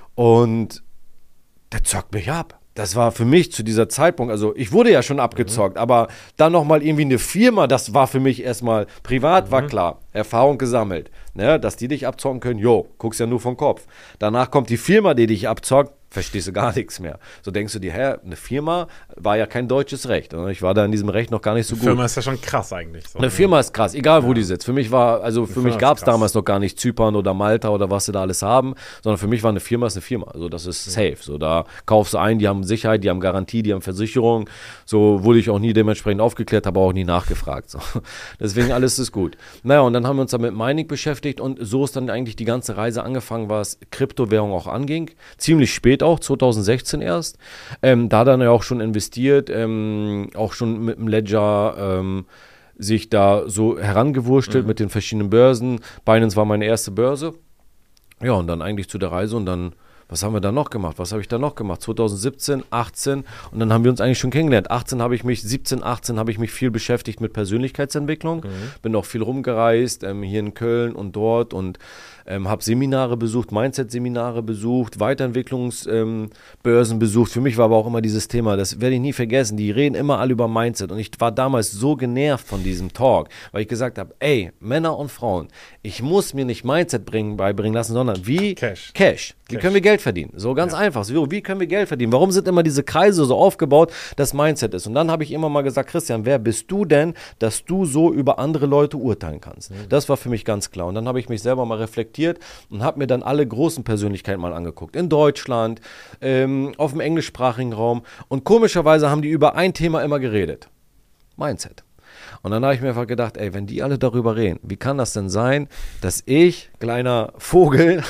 und der zockt mich ab. Das war für mich zu dieser Zeitpunkt, also ich wurde ja schon abgezockt, aber dann nochmal irgendwie eine Firma, das war für mich erstmal privat, war klar, Erfahrung gesammelt, ne, dass die dich abzocken können, guckst ja nur vom Kopf. Danach kommt die Firma, die dich abzockt, verstehst du gar nichts mehr. So denkst du dir, eine Firma war ja kein deutsches Recht. Ich war da in diesem Recht noch gar nicht so gut. Eine Firma ist ja schon krass eigentlich. So. Eine Firma ist krass, egal wo die sitzt. Für mich gab es damals noch gar nicht Zypern oder Malta oder was sie da alles haben, sondern für mich war eine Firma ist eine Firma. Also das ist safe. So, da kaufst du ein, die haben Sicherheit, die haben Garantie, die haben Versicherung. So wurde ich auch nie dementsprechend aufgeklärt, habe auch nie nachgefragt. So. Deswegen alles ist gut. Naja, und dann haben wir uns dann mit Mining beschäftigt und so ist dann eigentlich die ganze Reise angefangen, was Kryptowährung auch anging. Ziemlich spät auch, 2016 erst. Da dann ja auch schon investiert, auch schon mit dem Ledger sich da so herangewurstelt mit den verschiedenen Börsen. Binance war meine erste Börse. Ja, und dann eigentlich zu der Reise und dann, was haben wir da noch gemacht? Was habe ich da noch gemacht? 2017, 18 und dann haben wir uns eigentlich schon kennengelernt. 17, 18 habe ich mich viel beschäftigt mit Persönlichkeitsentwicklung. Bin auch viel rumgereist, hier in Köln und dort und habe Seminare besucht, Mindset-Seminare besucht, Weiterentwicklungsbörsen besucht. Für mich war aber auch immer dieses Thema, das werde ich nie vergessen, die reden immer alle über Mindset und ich war damals so genervt von diesem Talk, weil ich gesagt habe, ey, Männer und Frauen, ich muss mir nicht Mindset beibringen lassen, sondern wie Cash. Wie können wir Geld verdienen? So ganz einfach. So, wie können wir Geld verdienen? Warum sind immer diese Kreise so aufgebaut, dass Mindset ist? Und dann habe ich immer mal gesagt, Christian, wer bist du denn, dass du so über andere Leute urteilen kannst? Das war für mich ganz klar. Und dann habe ich mich selber mal reflektiert und habe mir dann alle großen Persönlichkeiten mal angeguckt. In Deutschland, auf dem englischsprachigen Raum. Und komischerweise haben die über ein Thema immer geredet. Mindset. Und dann habe ich mir einfach gedacht, ey, wenn die alle darüber reden, wie kann das denn sein, dass ich, kleiner Vogel,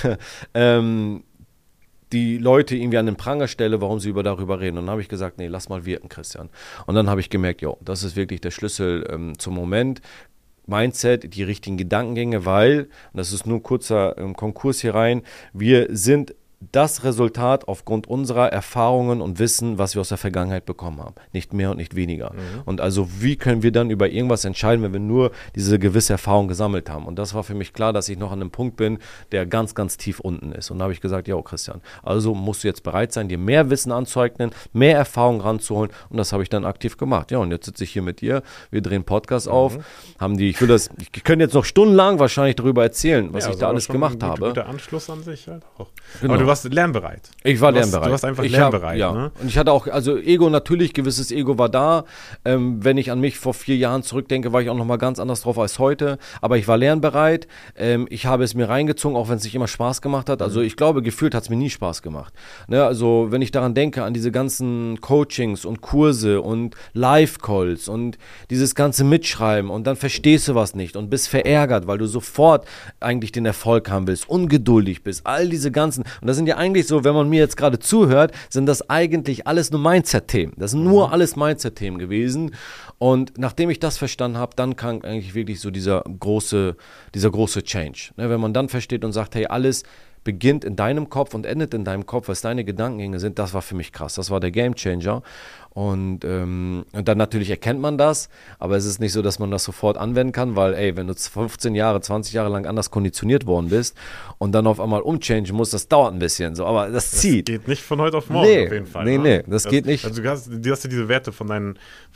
die Leute irgendwie an den Pranger stelle, warum sie darüber reden. Und dann habe ich gesagt, nee, lass mal wirken, Christian. Und dann habe ich gemerkt, das ist wirklich der Schlüssel zum Moment. Mindset, die richtigen Gedankengänge, weil, und das ist nur ein kurzer Konkurs hier rein, wir sind das Resultat aufgrund unserer Erfahrungen und Wissen, was wir aus der Vergangenheit bekommen haben. Nicht mehr und nicht weniger. Und also wie können wir dann über irgendwas entscheiden, wenn wir nur diese gewisse Erfahrung gesammelt haben? Und das war für mich klar, dass ich noch an einem Punkt bin, der ganz, ganz tief unten ist. Und da habe ich gesagt, ja, Christian, also musst du jetzt bereit sein, dir mehr Wissen anzueignen, mehr Erfahrung ranzuholen. Und das habe ich dann aktiv gemacht. Ja, und jetzt sitze ich hier mit dir, wir drehen Podcast auf, ich könnte jetzt noch stundenlang wahrscheinlich darüber erzählen, was ich da alles gemacht habe. Guter Anschluss an sich halt auch. Genau. Aber du warst lernbereit. Ich war lernbereit. Du warst einfach lernbereit. Ne? Und ich hatte auch, also Ego natürlich, gewisses Ego war da. Wenn ich an mich vor 4 Jahren zurückdenke, war ich auch nochmal ganz anders drauf als heute. Aber ich war lernbereit. Ich habe es mir reingezogen, auch wenn es nicht immer Spaß gemacht hat. Also ich glaube, gefühlt hat es mir nie Spaß gemacht. Ne? Also wenn ich daran denke, an diese ganzen Coachings und Kurse und Live-Calls und dieses ganze Mitschreiben und dann verstehst du was nicht und bist verärgert, weil du sofort eigentlich den Erfolg haben willst, ungeduldig bist, all diese ganzen, und das sind ja eigentlich so, wenn man mir jetzt gerade zuhört, sind das eigentlich alles nur Mindset-Themen. Das sind nur alles Mindset-Themen gewesen. Und nachdem ich das verstanden habe, dann kam eigentlich wirklich so dieser große Change. Ne, wenn man dann versteht und sagt, hey, alles beginnt in deinem Kopf und endet in deinem Kopf, was deine Gedankengänge sind, das war für mich krass. Das war der Gamechanger. Und dann natürlich erkennt man das, aber es ist nicht so, dass man das sofort anwenden kann, weil, wenn du 15 Jahre, 20 Jahre lang anders konditioniert worden bist und dann auf einmal umchangen musst, das dauert ein bisschen, so, aber das zieht. Das geht nicht von heute auf morgen auf jeden Fall. Nee, das geht nicht. Also du hast ja diese Werte von deinen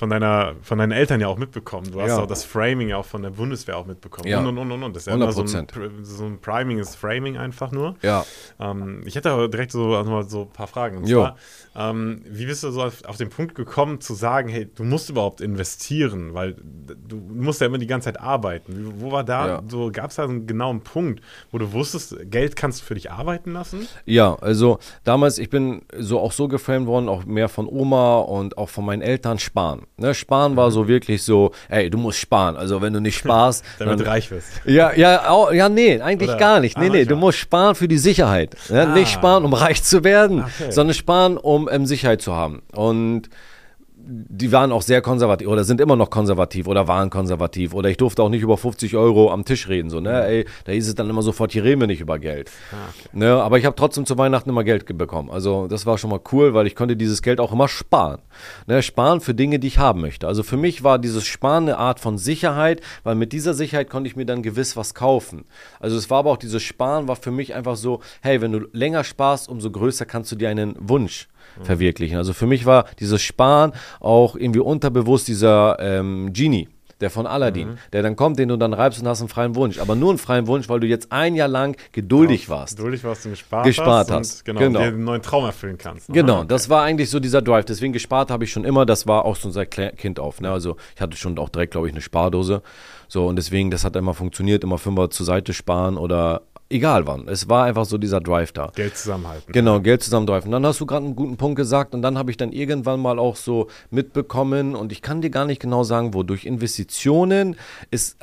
Eltern ja auch mitbekommen. Du hast auch das Framing ja auch von der Bundeswehr auch mitbekommen. Ja. Und. Das ist ja 100%. immer so ein Priming ist Framing einfach nur. Ja. Ich hätte aber direkt so ein paar Fragen. Und zwar, wie bist du so auf den Punkt gekommen, zu sagen, hey, du musst überhaupt investieren, weil du musst ja immer die ganze Zeit arbeiten. Wo war da, gab es da einen genauen Punkt, wo du wusstest, Geld kannst du für dich arbeiten lassen? Ja, also damals, ich bin auch so geframed worden, auch mehr von Oma und auch von meinen Eltern, sparen. Ne, sparen war so wirklich so, ey, du musst sparen, also wenn du nicht sparst, damit du reich wirst. Nee, eigentlich Oder? gar nicht. Nee, du musst sparen für die Sicherheit. Ne? Nicht sparen, um reich zu werden, sondern sparen, um Sicherheit zu haben. Und die waren auch sehr konservativ oder sind immer noch konservativ oder waren konservativ oder ich durfte auch nicht über 50 € am Tisch reden, so, ne, ey, da hieß es dann immer sofort, hier reden wir nicht über Geld, ne, aber ich habe trotzdem zu Weihnachten immer Geld bekommen, also das war schon mal cool, weil ich konnte dieses Geld auch immer sparen, ne, sparen für Dinge, die ich haben möchte, also für mich war dieses Sparen eine Art von Sicherheit, weil mit dieser Sicherheit konnte ich mir dann gewiss was kaufen, also es war aber auch dieses Sparen war für mich einfach so, hey, wenn du länger sparst, umso größer kannst du dir einen Wunsch verwirklichen. Also für mich war dieses Sparen auch irgendwie unterbewusst dieser Genie, der von Aladdin, der dann kommt, den du dann reibst und hast einen freien Wunsch. Aber nur einen freien Wunsch, weil du jetzt 1 Jahr lang geduldig warst. Geduldig warst und gespart hast. Und dir einen neuen Traum erfüllen kannst. Genau, das war eigentlich so dieser Drive. Deswegen gespart habe ich schon immer, das war auch schon seit Kind auf. Ne? Also ich hatte schon auch direkt, glaube ich, eine Spardose. So, und deswegen, das hat immer funktioniert, immer 5er zur Seite sparen oder egal wann. Es war einfach so dieser Drive da. Geld zusammenhalten. Genau, Geld zusammenhalten. Und dann hast du gerade einen guten Punkt gesagt und dann habe ich dann irgendwann mal auch so mitbekommen und ich kann dir gar nicht genau sagen, wodurch investieren ist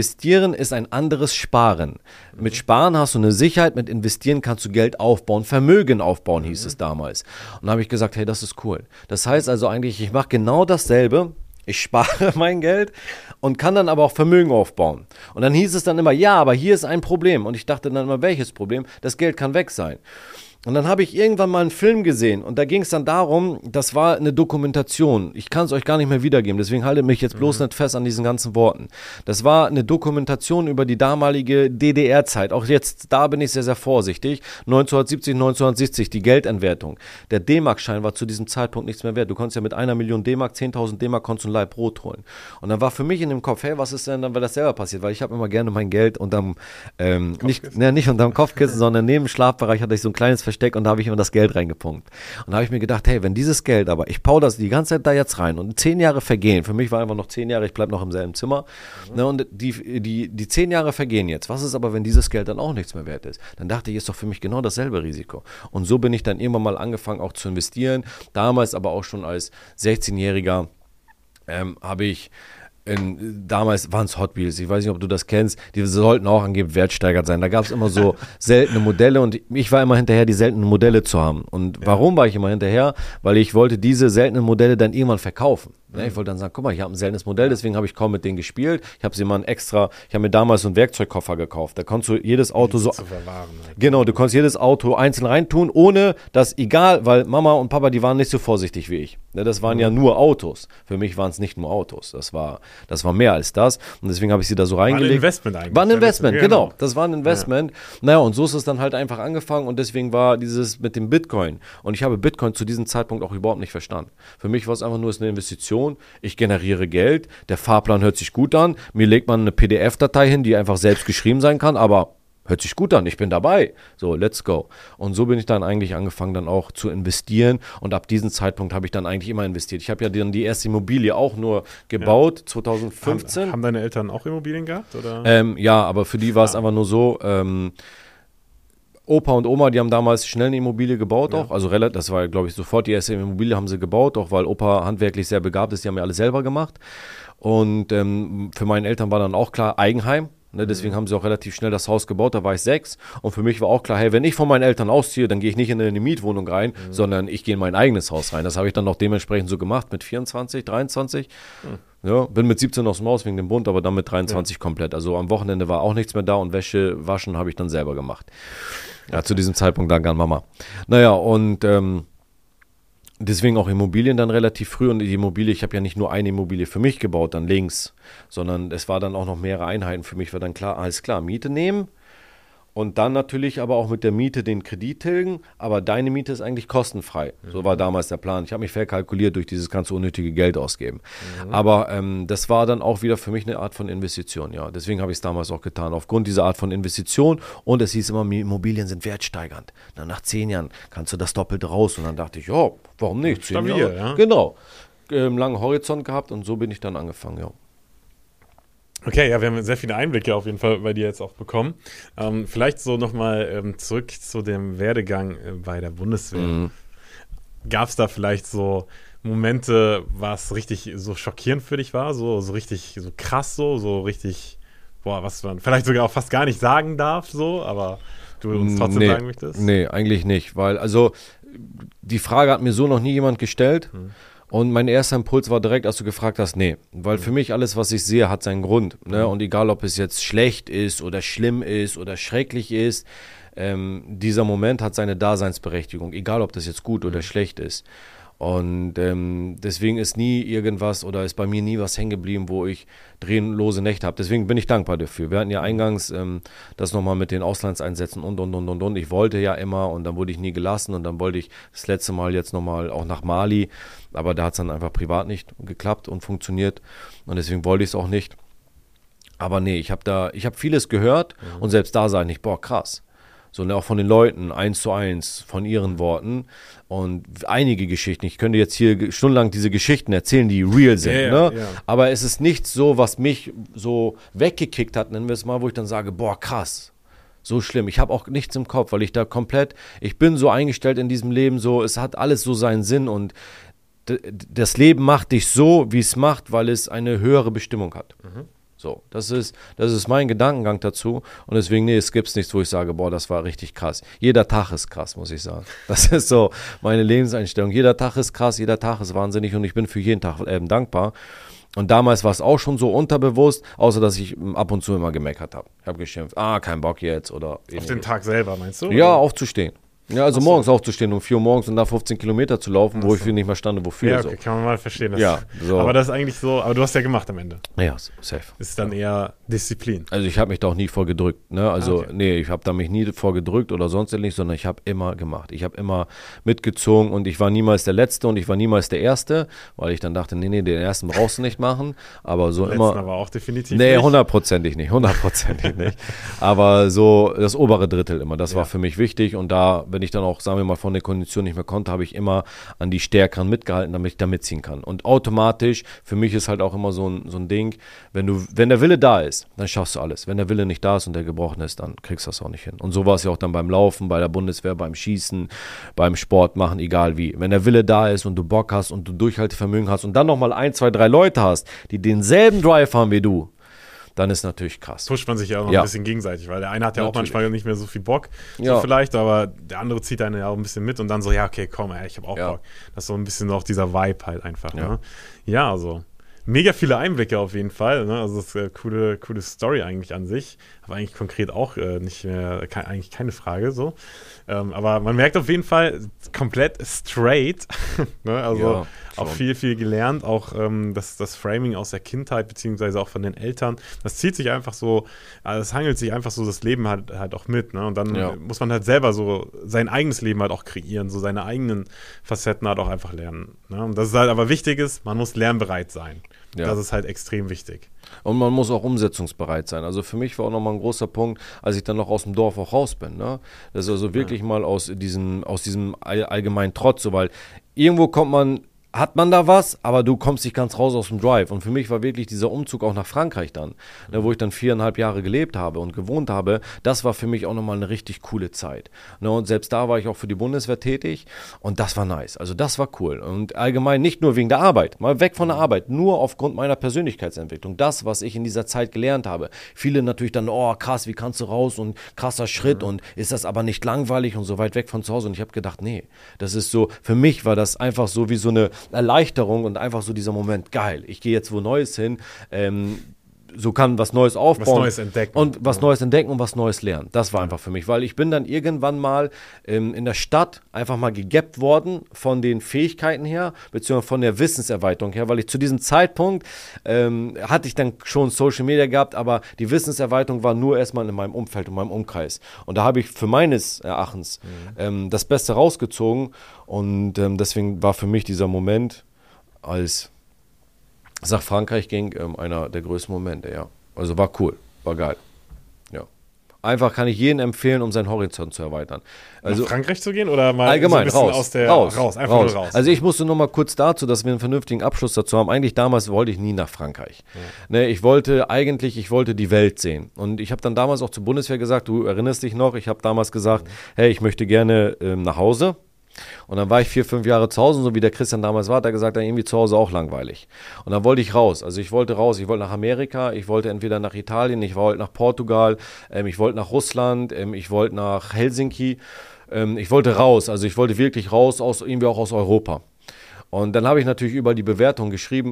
ein anderes Sparen. Mit Sparen hast du eine Sicherheit, mit Investieren kannst du Geld aufbauen, Vermögen aufbauen, hieß es damals. Und da habe ich gesagt, hey, das ist cool. Das heißt also eigentlich, ich mache genau dasselbe. Ich spare mein Geld und kann dann aber auch Vermögen aufbauen. Und dann hieß es dann immer, ja, aber hier ist ein Problem. Und ich dachte dann immer, welches Problem? Das Geld kann weg sein. Und dann habe ich irgendwann mal einen Film gesehen und da ging es dann darum, das war eine Dokumentation. Ich kann es euch gar nicht mehr wiedergeben, deswegen haltet mich jetzt bloß nicht fest an diesen ganzen Worten. Das war eine Dokumentation über die damalige DDR-Zeit. Auch jetzt, da bin ich sehr, sehr vorsichtig. 1970, 1970, die Geldentwertung. Der D-Mark-Schein war zu diesem Zeitpunkt nichts mehr wert. Du konntest ja mit 1 Million D-Mark, 10.000 D-Mark konntest du ein Laib Brot holen. Und dann war für mich in dem Kopf, hey, was ist denn dann, wenn das selber passiert? Weil ich habe immer gerne mein Geld unterm, nicht unterm Kopfkissen, sondern neben dem Schlafbereich hatte ich so ein kleines Versteck und da habe ich immer das Geld reingepunkt. Und da habe ich mir gedacht, hey, wenn dieses Geld, aber ich pau das die ganze Zeit da jetzt rein und 10 Jahre vergehen, für mich war einfach noch 10 Jahre, ich bleibe noch im selben Zimmer, ne, und die 10 Jahre vergehen jetzt. Was ist aber, wenn dieses Geld dann auch nichts mehr wert ist? Dann dachte ich, ist doch für mich genau dasselbe Risiko. Und so bin ich dann irgendwann mal angefangen auch zu investieren. Damals aber auch schon als 16-Jähriger habe ich damals waren es Hot Wheels, ich weiß nicht, ob du das kennst, die sollten auch angeblich wertsteigert sein. Da gab es immer so seltene Modelle und ich war immer hinterher, die seltenen Modelle zu haben. Und warum war ich immer hinterher? Weil ich wollte diese seltenen Modelle dann irgendwann verkaufen. Ne? Ich wollte dann sagen, guck mal, ich habe ein seltenes Modell, deswegen habe ich kaum mit denen gespielt. Ich habe mir damals so einen Werkzeugkoffer gekauft. Da konntest du jedes Auto so... Zu verwahren, halt. Genau, du konntest jedes Auto einzeln reintun, ohne dass, egal, weil Mama und Papa, die waren nicht so vorsichtig wie ich. Ne? Das waren ja nur Autos. Für mich waren es nicht nur Autos. Das war mehr als das. Und deswegen habe ich sie da so reingelegt. War ein Investment eigentlich. War ein Investment, genau. Das war ein Investment. Ja. Naja, und so ist es dann halt einfach angefangen und deswegen war dieses mit dem Bitcoin. Und ich habe Bitcoin zu diesem Zeitpunkt auch überhaupt nicht verstanden. Für mich war es einfach nur eine Investition. Ich generiere Geld. Der Fahrplan hört sich gut an. Mir legt man eine PDF-Datei hin, die einfach selbst geschrieben sein kann, aber hört sich gut an, ich bin dabei. So, let's go. Und so bin ich dann eigentlich angefangen, dann auch zu investieren. Und ab diesem Zeitpunkt habe ich dann eigentlich immer investiert. Ich habe ja dann die erste Immobilie auch nur gebaut, 2015. Haben deine Eltern auch Immobilien gehabt? Oder? Ja, aber für die war es einfach nur so, Opa und Oma, die haben damals schnell eine Immobilie gebaut auch. Also das war, glaube ich, sofort die erste Immobilie haben sie gebaut, auch weil Opa handwerklich sehr begabt ist. Die haben ja alles selber gemacht. Und für meine Eltern war dann auch klar, Eigenheim. Ne, deswegen haben sie auch relativ schnell das Haus gebaut, da war ich 6. Und für mich war auch klar, hey, wenn ich von meinen Eltern ausziehe, dann gehe ich nicht in eine Mietwohnung rein, sondern ich gehe in mein eigenes Haus rein. Das habe ich dann auch dementsprechend so gemacht mit 24, 23. Ja, bin mit 17 aus dem Haus wegen dem Bund, aber dann mit 23 komplett. Also am Wochenende war auch nichts mehr da und Wäsche waschen habe ich dann selber gemacht. Ja, zu diesem Zeitpunkt danke an Mama. Naja, und deswegen auch Immobilien dann relativ früh und die Immobilie, ich habe ja nicht nur eine Immobilie für mich gebaut, dann links, sondern es war dann auch noch mehrere Einheiten. Für mich war dann klar, alles klar, Miete nehmen und dann natürlich aber auch mit der Miete den Kredit tilgen, aber deine Miete ist eigentlich kostenfrei. So war damals der Plan. Ich habe mich verkalkuliert durch dieses ganze unnötige Geld ausgeben. Aber das war dann auch wieder für mich eine Art von Investition. Ja, deswegen habe ich es damals auch getan. Aufgrund dieser Art von Investition und es hieß immer, Immobilien sind wertsteigernd. Dann nach 10 Jahren kannst du das Doppelte raus und dann dachte ich, ja, warum nicht? 10 Stabil, Jahre. ja. Genau. Langen Horizont gehabt und so bin ich dann angefangen, ja. Okay, ja, wir haben sehr viele Einblicke auf jeden Fall bei dir jetzt auch bekommen. Vielleicht so nochmal zurück zu dem Werdegang bei der Bundeswehr. Gab es da vielleicht so Momente, was richtig so schockierend für dich war? So richtig so krass so richtig, was man vielleicht sogar auch fast gar nicht sagen darf, so, aber du uns trotzdem sagen möchtest? Nee, eigentlich nicht, weil also die Frage hat mir so noch nie jemand gestellt. Und mein erster Impuls war direkt, als du gefragt hast, nee. Weil für mich alles, was ich sehe, hat seinen Grund. Ne? Und egal, ob es jetzt schlecht ist oder schlimm ist oder schrecklich ist, dieser Moment hat seine Daseinsberechtigung. Egal, ob das jetzt gut oder schlecht ist. Und deswegen ist nie irgendwas oder ist bei mir nie was hängen geblieben, wo ich drehenlose Nächte habe. Deswegen bin ich dankbar dafür. Wir hatten ja eingangs das nochmal mit den Auslandseinsätzen und. Ich wollte ja immer und dann wurde ich nie gelassen und dann wollte ich das letzte Mal jetzt nochmal auch nach Mali. Aber da hat es dann einfach privat nicht geklappt und funktioniert und deswegen wollte ich es auch nicht. Aber nee, ich habe vieles gehört und selbst da sage ich nicht, boah, krass. So, ne, auch von den Leuten, 1:1, von ihren Worten und einige Geschichten. Ich könnte jetzt hier stundenlang diese Geschichten erzählen, die real sind, ne? Ja. Aber es ist nicht so, was mich so weggekickt hat, nennen wir es mal, wo ich dann sage, boah, krass, so schlimm. Ich habe auch nichts im Kopf, weil ich bin so eingestellt in diesem Leben, so, es hat alles so seinen Sinn und das Leben macht dich so, wie es macht, weil es eine höhere Bestimmung hat. So, das ist mein Gedankengang dazu und deswegen, es gibt nichts, wo ich sage, boah, das war richtig krass. Jeder Tag ist krass, muss ich sagen. Das ist so meine Lebenseinstellung. Jeder Tag ist krass, jeder Tag ist wahnsinnig und ich bin für jeden Tag dankbar. Und damals war es auch schon so unterbewusst, außer dass ich ab und zu immer gemeckert habe. Ich habe geschimpft, kein Bock jetzt oder... Auf den Tag selber, meinst du? Ja, aufzustehen. Ja, also morgens aufzustehen, um 4 Uhr morgens und da 15 Kilometer zu laufen, wo ich nicht mal stande, wofür. Ja, okay, so. Kann man mal verstehen. So. Aber das ist eigentlich so, aber du hast ja gemacht am Ende. Ja, safe. Ist dann eher Disziplin. Also ich habe mich da auch nie vorgedrückt, ne? Also okay. Ich habe da mich nie vorgedrückt oder sonst nicht, sondern ich habe immer gemacht. Ich habe immer mitgezogen und ich war niemals der Letzte und ich war niemals der Erste, weil ich dann dachte, nee, den Ersten brauchst du nicht machen, aber so den immer... Letzten aber auch definitiv nicht. 100% nicht. Aber so das obere Drittel immer, das war für mich wichtig und da, wenn ich dann auch, sagen wir mal, von der Kondition nicht mehr konnte, habe ich immer an die Stärkeren mitgehalten, damit ich da mitziehen kann. Und automatisch, für mich ist halt auch immer so ein Ding, wenn der Wille da ist, dann schaffst du alles. Wenn der Wille nicht da ist und der gebrochen ist, dann kriegst du das auch nicht hin. Und so war es ja auch dann beim Laufen, bei der Bundeswehr, beim Schießen, beim Sport machen, egal wie. Wenn der Wille da ist und du Bock hast und du Durchhaltevermögen hast und dann nochmal 1, 2, 3 Leute hast, die denselben Drive haben wie du, dann ist natürlich krass. Pusht man sich ja auch noch ein bisschen gegenseitig, weil der eine hat ja Natürlich. auch manchmal nicht mehr so viel Bock, Ja. so vielleicht, aber der andere zieht einen ja auch ein bisschen mit und dann so, ja, okay, komm, ey, ich habe auch Bock. Das ist so ein bisschen auch dieser Vibe halt einfach. Ne? Ja, also mega viele Einblicke auf jeden Fall. Ne? Also das ist eine coole Story eigentlich an sich. Aber eigentlich konkret auch nicht mehr, eigentlich keine Frage so. Aber man merkt auf jeden Fall komplett straight. Ne? Also auch viel gelernt. Auch das Framing aus der Kindheit, beziehungsweise auch von den Eltern. Das zieht sich einfach so, es hangelt sich einfach so das Leben halt auch mit. Ne? Und dann muss man halt selber so sein eigenes Leben halt auch kreieren, so seine eigenen Facetten halt auch einfach lernen. Ne? Und das ist halt aber wichtig ist, man muss lernbereit sein. Ja. Das ist halt extrem wichtig. Und man muss auch umsetzungsbereit sein. Also für mich war auch nochmal ein großer Punkt, als ich dann noch aus dem Dorf auch raus bin. Ne? Das ist also wirklich mal aus diesem allgemeinen Trotz, so, weil irgendwo hat man da was, aber du kommst nicht ganz raus aus dem Drive. Und für mich war wirklich dieser Umzug auch nach Frankreich dann, wo ich dann 4,5 Jahre gelebt habe und gewohnt habe, das war für mich auch nochmal eine richtig coole Zeit. Und selbst da war ich auch für die Bundeswehr tätig und das war nice. Also das war cool. Und allgemein nicht nur wegen der Arbeit, mal weg von der Arbeit, nur aufgrund meiner Persönlichkeitsentwicklung. Das, was ich in dieser Zeit gelernt habe. Viele natürlich dann, oh krass, wie kannst du raus und krasser Schritt und ist das aber nicht langweilig und so weit weg von zu Hause. Und ich habe gedacht, nee, das ist so, für mich war das einfach so wie so eine Erleichterung und einfach so dieser Moment, geil, ich gehe jetzt wo Neues hin, so kann was Neues aufbauen. Was Neues entdecken. Und was Neues entdecken und was Neues lernen. Das war einfach für mich, weil ich bin dann irgendwann mal in der Stadt einfach mal gegappt worden von den Fähigkeiten her, beziehungsweise von der Wissenserweiterung her, weil ich zu diesem Zeitpunkt hatte ich dann schon Social Media gehabt, aber die Wissenserweiterung war nur erstmal in meinem Umfeld, in meinem Umkreis. Und da habe ich für meines Erachtens das Beste rausgezogen und deswegen war für mich dieser Moment, als es nach Frankreich ging, einer der größten Momente, ja. Also war cool, war geil. Ja. Einfach kann ich jedem empfehlen, um seinen Horizont zu erweitern. Also nach Frankreich zu gehen oder mal allgemein, so ein bisschen raus. Einfach nur raus. Also ich musste noch mal kurz dazu, dass wir einen vernünftigen Abschluss dazu haben. Eigentlich damals wollte ich nie nach Frankreich. Ja. Ne, ich wollte die Welt sehen. Und ich habe dann damals auch zur Bundeswehr gesagt, du erinnerst dich noch, ich habe damals gesagt, hey, ich möchte gerne nach Hause. Und dann war ich 4-5 Jahre zu Hause, so wie der Christian damals war, hat er gesagt, irgendwie zu Hause auch langweilig. Und dann wollte ich raus. Also ich wollte raus, ich wollte nach Amerika, ich wollte entweder nach Italien, ich wollte nach Portugal, ich wollte nach Russland, ich wollte nach Helsinki. Ich wollte raus, also ich wollte wirklich raus, irgendwie auch aus Europa. Und dann habe ich natürlich überall die Bewerbungen geschrieben,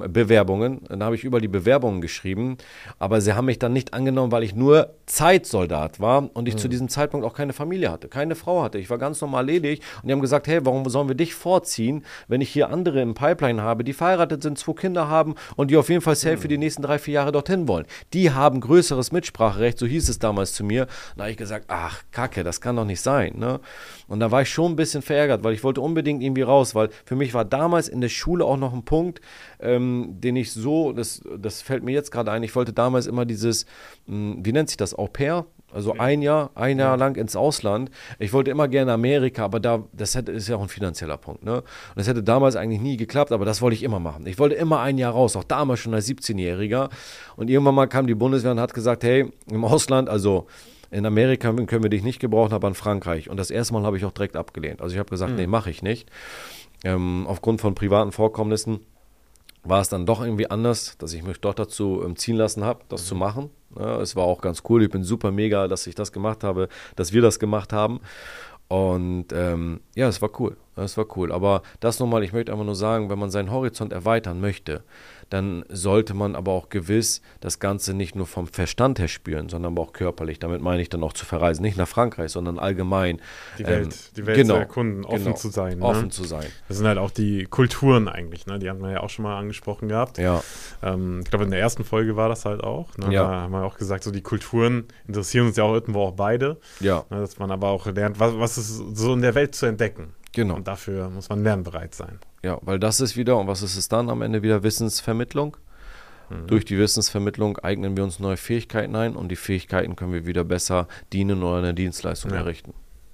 aber sie haben mich dann nicht angenommen, weil ich nur Zeitsoldat war und ich zu diesem Zeitpunkt auch keine Familie hatte, keine Frau hatte. Ich war ganz normal ledig und die haben gesagt, hey, warum sollen wir dich vorziehen, wenn ich hier andere im Pipeline habe, die verheiratet sind, 2 Kinder haben und die auf jeden Fall safe für die nächsten 3-4 Jahre dorthin wollen. Die haben größeres Mitspracherecht, so hieß es damals zu mir. Da habe ich gesagt, ach, Kacke, das kann doch nicht sein. Ne? Und da war ich schon ein bisschen verärgert, weil ich wollte unbedingt irgendwie raus, weil für mich war damals in der Schule auch noch ein Punkt, den ich so, das fällt mir jetzt gerade ein, ich wollte damals immer dieses, wie nennt sich das, Au pair? Also ein Jahr lang ins Ausland. Ich wollte immer gerne Amerika, aber ist ja auch ein finanzieller Punkt. Ne? Und das hätte damals eigentlich nie geklappt, aber das wollte ich immer machen. Ich wollte immer ein Jahr raus, auch damals schon als 17-Jähriger. Und irgendwann mal kam die Bundeswehr und hat gesagt, hey, im Ausland, also in Amerika können wir dich nicht gebrauchen, aber in Frankreich. Und das erste Mal habe ich auch direkt abgelehnt. Also ich habe gesagt, nee, mache ich nicht. Aufgrund von privaten Vorkommnissen war es dann doch irgendwie anders, dass ich mich doch dazu ziehen lassen habe, das zu machen. Ja, es war auch ganz cool. Ich bin super mega, dass ich das gemacht habe, dass wir das gemacht haben. Und ja, es war cool. Es war cool. Aber das nochmal, ich möchte einfach nur sagen, wenn man seinen Horizont erweitern möchte, dann sollte man aber auch gewiss das Ganze nicht nur vom Verstand her spüren, sondern aber auch körperlich. Damit meine ich dann auch zu verreisen. Nicht nach Frankreich, sondern allgemein. Die Welt zu erkunden, offen zu sein. Offen zu sein. Das sind halt auch die Kulturen eigentlich, ne? Die haben wir ja auch schon mal angesprochen gehabt. Ja. Ich glaube, in der ersten Folge war das halt auch. Ne? Ja. Da haben wir auch gesagt, so die Kulturen interessieren uns ja auch irgendwo auch beide. Ja. Ne? Dass man aber auch lernt, was ist so in der Welt zu entdecken. Genau. Und dafür muss man lernbereit sein. Ja, weil das ist wieder, und was ist es dann am Ende wieder? Wissensvermittlung. Durch die Wissensvermittlung eignen wir uns neue Fähigkeiten ein und die Fähigkeiten können wir wieder besser dienen oder eine Dienstleistung errichten.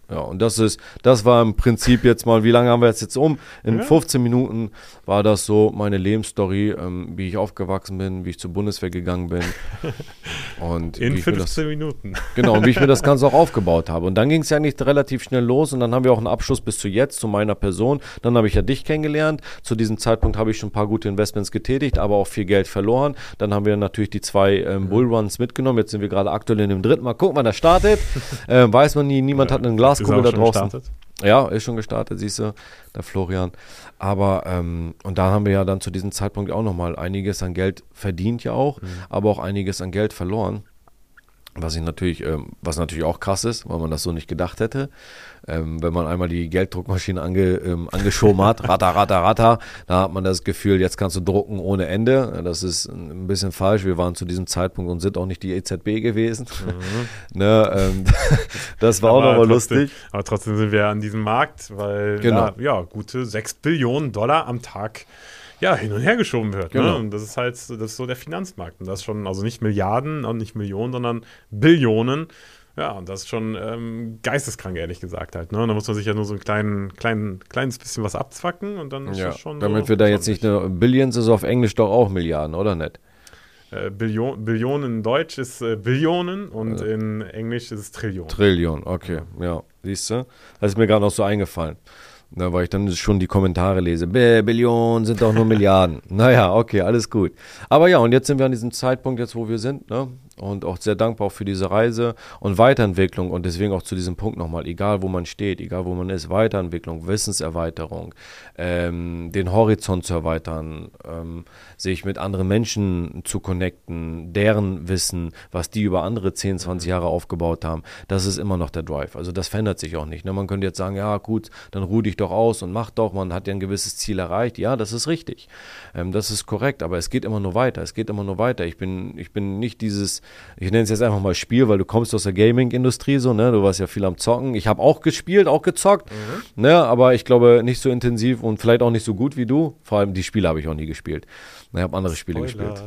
Ja, und das war im Prinzip jetzt mal, wie lange haben wir jetzt um? In 15 Minuten war das so meine Lebensstory, wie ich aufgewachsen bin, wie ich zur Bundeswehr gegangen bin. Und in 15 Minuten. Genau, und wie ich mir das Ganze auch aufgebaut habe. Und dann ging es ja nicht relativ schnell los und dann haben wir auch einen Abschluss bis zu jetzt, zu meiner Person. Dann habe ich ja dich kennengelernt. Zu diesem Zeitpunkt habe ich schon ein paar gute Investments getätigt, aber auch viel Geld verloren. Dann haben wir natürlich die 2 Bullruns mitgenommen. Jetzt sind wir gerade aktuell in dem dritten. Mal gucken, wann der startet. Weiß man nie, niemand hat einen Glaskugel da draußen. Gestartet? Ja, ist schon gestartet, siehst du, der Florian. Aber, und da haben wir ja dann zu diesem Zeitpunkt auch nochmal einiges an Geld verdient ja auch, aber auch einiges an Geld verloren. Was natürlich auch krass ist, weil man das so nicht gedacht hätte. Wenn man einmal die Gelddruckmaschine angeschoben hat, ratter, da hat man das Gefühl, jetzt kannst du drucken ohne Ende. Das ist ein bisschen falsch. Wir waren zu diesem Zeitpunkt und sind auch nicht die EZB gewesen. Das war auch nochmal lustig. Aber trotzdem sind wir an diesem Markt, weil gute 6 Billionen Dollar am Tag hin und her geschoben wird. Genau. Ne? Und das ist so der Finanzmarkt. Und das schon, also nicht Milliarden und nicht Millionen, sondern Billionen. Ja, und das ist schon geisteskrank, ehrlich gesagt halt. Ne? Und da muss man sich ja nur so ein kleines bisschen was abzwacken und dann ist das schon damit so, wir da jetzt nicht eine Billions ist auf Englisch doch auch Milliarden, oder nicht? Billionen in Deutsch ist Billionen und in Englisch ist es Trillion. Trillion, okay, ja, siehst du? Das ist mir gerade noch so eingefallen. Na, weil ich dann schon die Kommentare lese. Billionen sind doch nur Milliarden. Naja, okay, alles gut. Aber ja, und jetzt sind wir an diesem Zeitpunkt, jetzt wo wir sind, ne? Und auch sehr dankbar auch für diese Reise und Weiterentwicklung und deswegen auch zu diesem Punkt nochmal, egal wo man steht, egal wo man ist, Weiterentwicklung, Wissenserweiterung, den Horizont zu erweitern, sich mit anderen Menschen zu connecten, deren Wissen, was die über andere 10, 20 Jahre aufgebaut haben, das ist immer noch der Drive. Also das verändert sich auch nicht. Ne? Man könnte jetzt sagen, ja gut, dann ruh dich doch aus und mach doch, man hat ja ein gewisses Ziel erreicht. Ja, das ist richtig. Das ist korrekt, aber es geht immer nur weiter. Ich bin nicht dieses, ich nenne es jetzt einfach mal Spiel, weil du kommst aus der Gaming-Industrie so, ne? Du warst ja viel am Zocken. Ich habe auch gespielt, auch gezockt, ne? Aber ich glaube nicht so intensiv und vielleicht auch nicht so gut wie du. Vor allem die Spiele habe ich auch nie gespielt. Ich habe andere Spiele gespielt.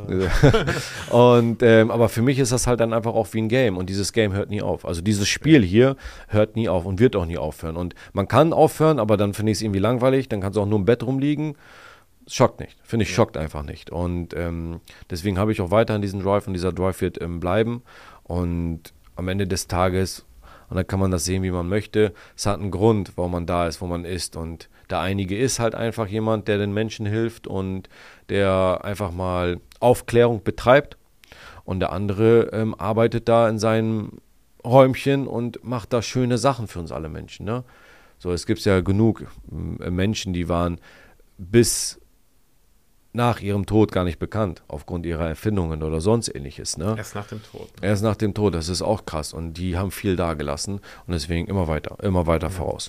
Und aber für mich ist das halt dann einfach auch wie ein Game und dieses Game hört nie auf. Also dieses Spiel hier hört nie auf und wird auch nie aufhören. Und man kann aufhören, aber dann finde ich es irgendwie langweilig. Dann kannst du auch nur im Bett rumliegen. Schockt nicht, finde ich, schockt einfach nicht. Und deswegen habe ich auch weiterhin diesen Drive und dieser Drive wird bleiben. Und am Ende des Tages, und dann kann man das sehen, wie man möchte, es hat einen Grund, warum man da ist, wo man ist. Und der einige ist halt einfach jemand, der den Menschen hilft und der einfach mal Aufklärung betreibt. Und der andere arbeitet da in seinem Räumchen und macht da schöne Sachen für uns alle Menschen. Ne? So, es gibt ja genug Menschen, die waren bis nach ihrem Tod gar nicht bekannt, aufgrund ihrer Erfindungen oder sonst ähnliches. Ne? Erst nach dem Tod. Erst nach dem Tod, das ist auch krass. Und die haben viel dagelassen und deswegen immer weiter voraus.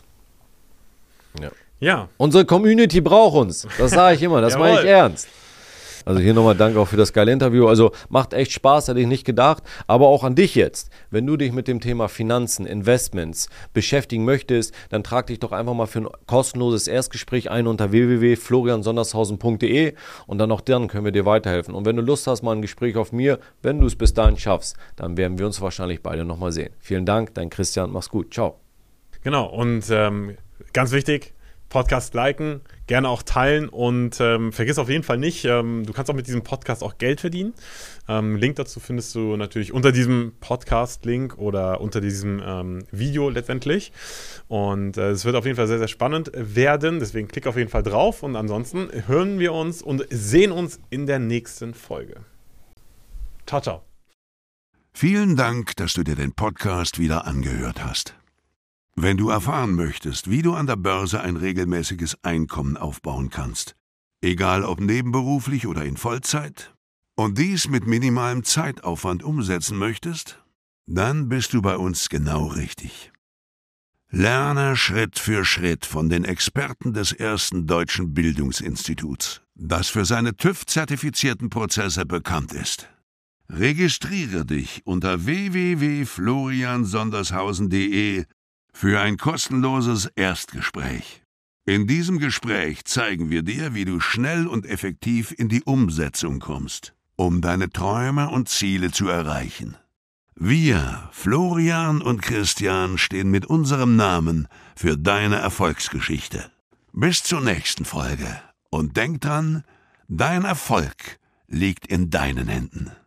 Ja. Unsere Community braucht uns, das sage ich immer, das meine ich ernst. Also hier nochmal danke auch für das geile Interview. Also macht echt Spaß, hätte ich nicht gedacht. Aber auch an dich jetzt. Wenn du dich mit dem Thema Finanzen, Investments beschäftigen möchtest, dann trag dich doch einfach mal für ein kostenloses Erstgespräch ein unter www.floriansondershausen.de und dann können wir dir weiterhelfen. Und wenn du Lust hast, mal ein Gespräch auf mir, wenn du es bis dahin schaffst, dann werden wir uns wahrscheinlich beide nochmal sehen. Vielen Dank, dein Christian, mach's gut. Ciao. Genau, und ganz wichtig, Podcast liken, gerne auch teilen und vergiss auf jeden Fall nicht, du kannst auch mit diesem Podcast auch Geld verdienen. Link dazu findest du natürlich unter diesem Podcast-Link oder unter diesem Video letztendlich. Und es wird auf jeden Fall sehr, sehr spannend werden. Deswegen klick auf jeden Fall drauf und ansonsten hören wir uns und sehen uns in der nächsten Folge. Ciao, ciao. Vielen Dank, dass du dir den Podcast wieder angehört hast. Wenn du erfahren möchtest, wie du an der Börse ein regelmäßiges Einkommen aufbauen kannst, egal ob nebenberuflich oder in Vollzeit, und dies mit minimalem Zeitaufwand umsetzen möchtest, dann bist du bei uns genau richtig. Lerne Schritt für Schritt von den Experten des ersten deutschen Bildungsinstituts, das für seine TÜV-zertifizierten Prozesse bekannt ist. Registriere dich unter www.floriansondershausen.de für ein kostenloses Erstgespräch. In diesem Gespräch zeigen wir dir, wie du schnell und effektiv in die Umsetzung kommst, um deine Träume und Ziele zu erreichen. Wir, Florian und Christian, stehen mit unserem Namen für deine Erfolgsgeschichte. Bis zur nächsten Folge. Und denk dran, dein Erfolg liegt in deinen Händen.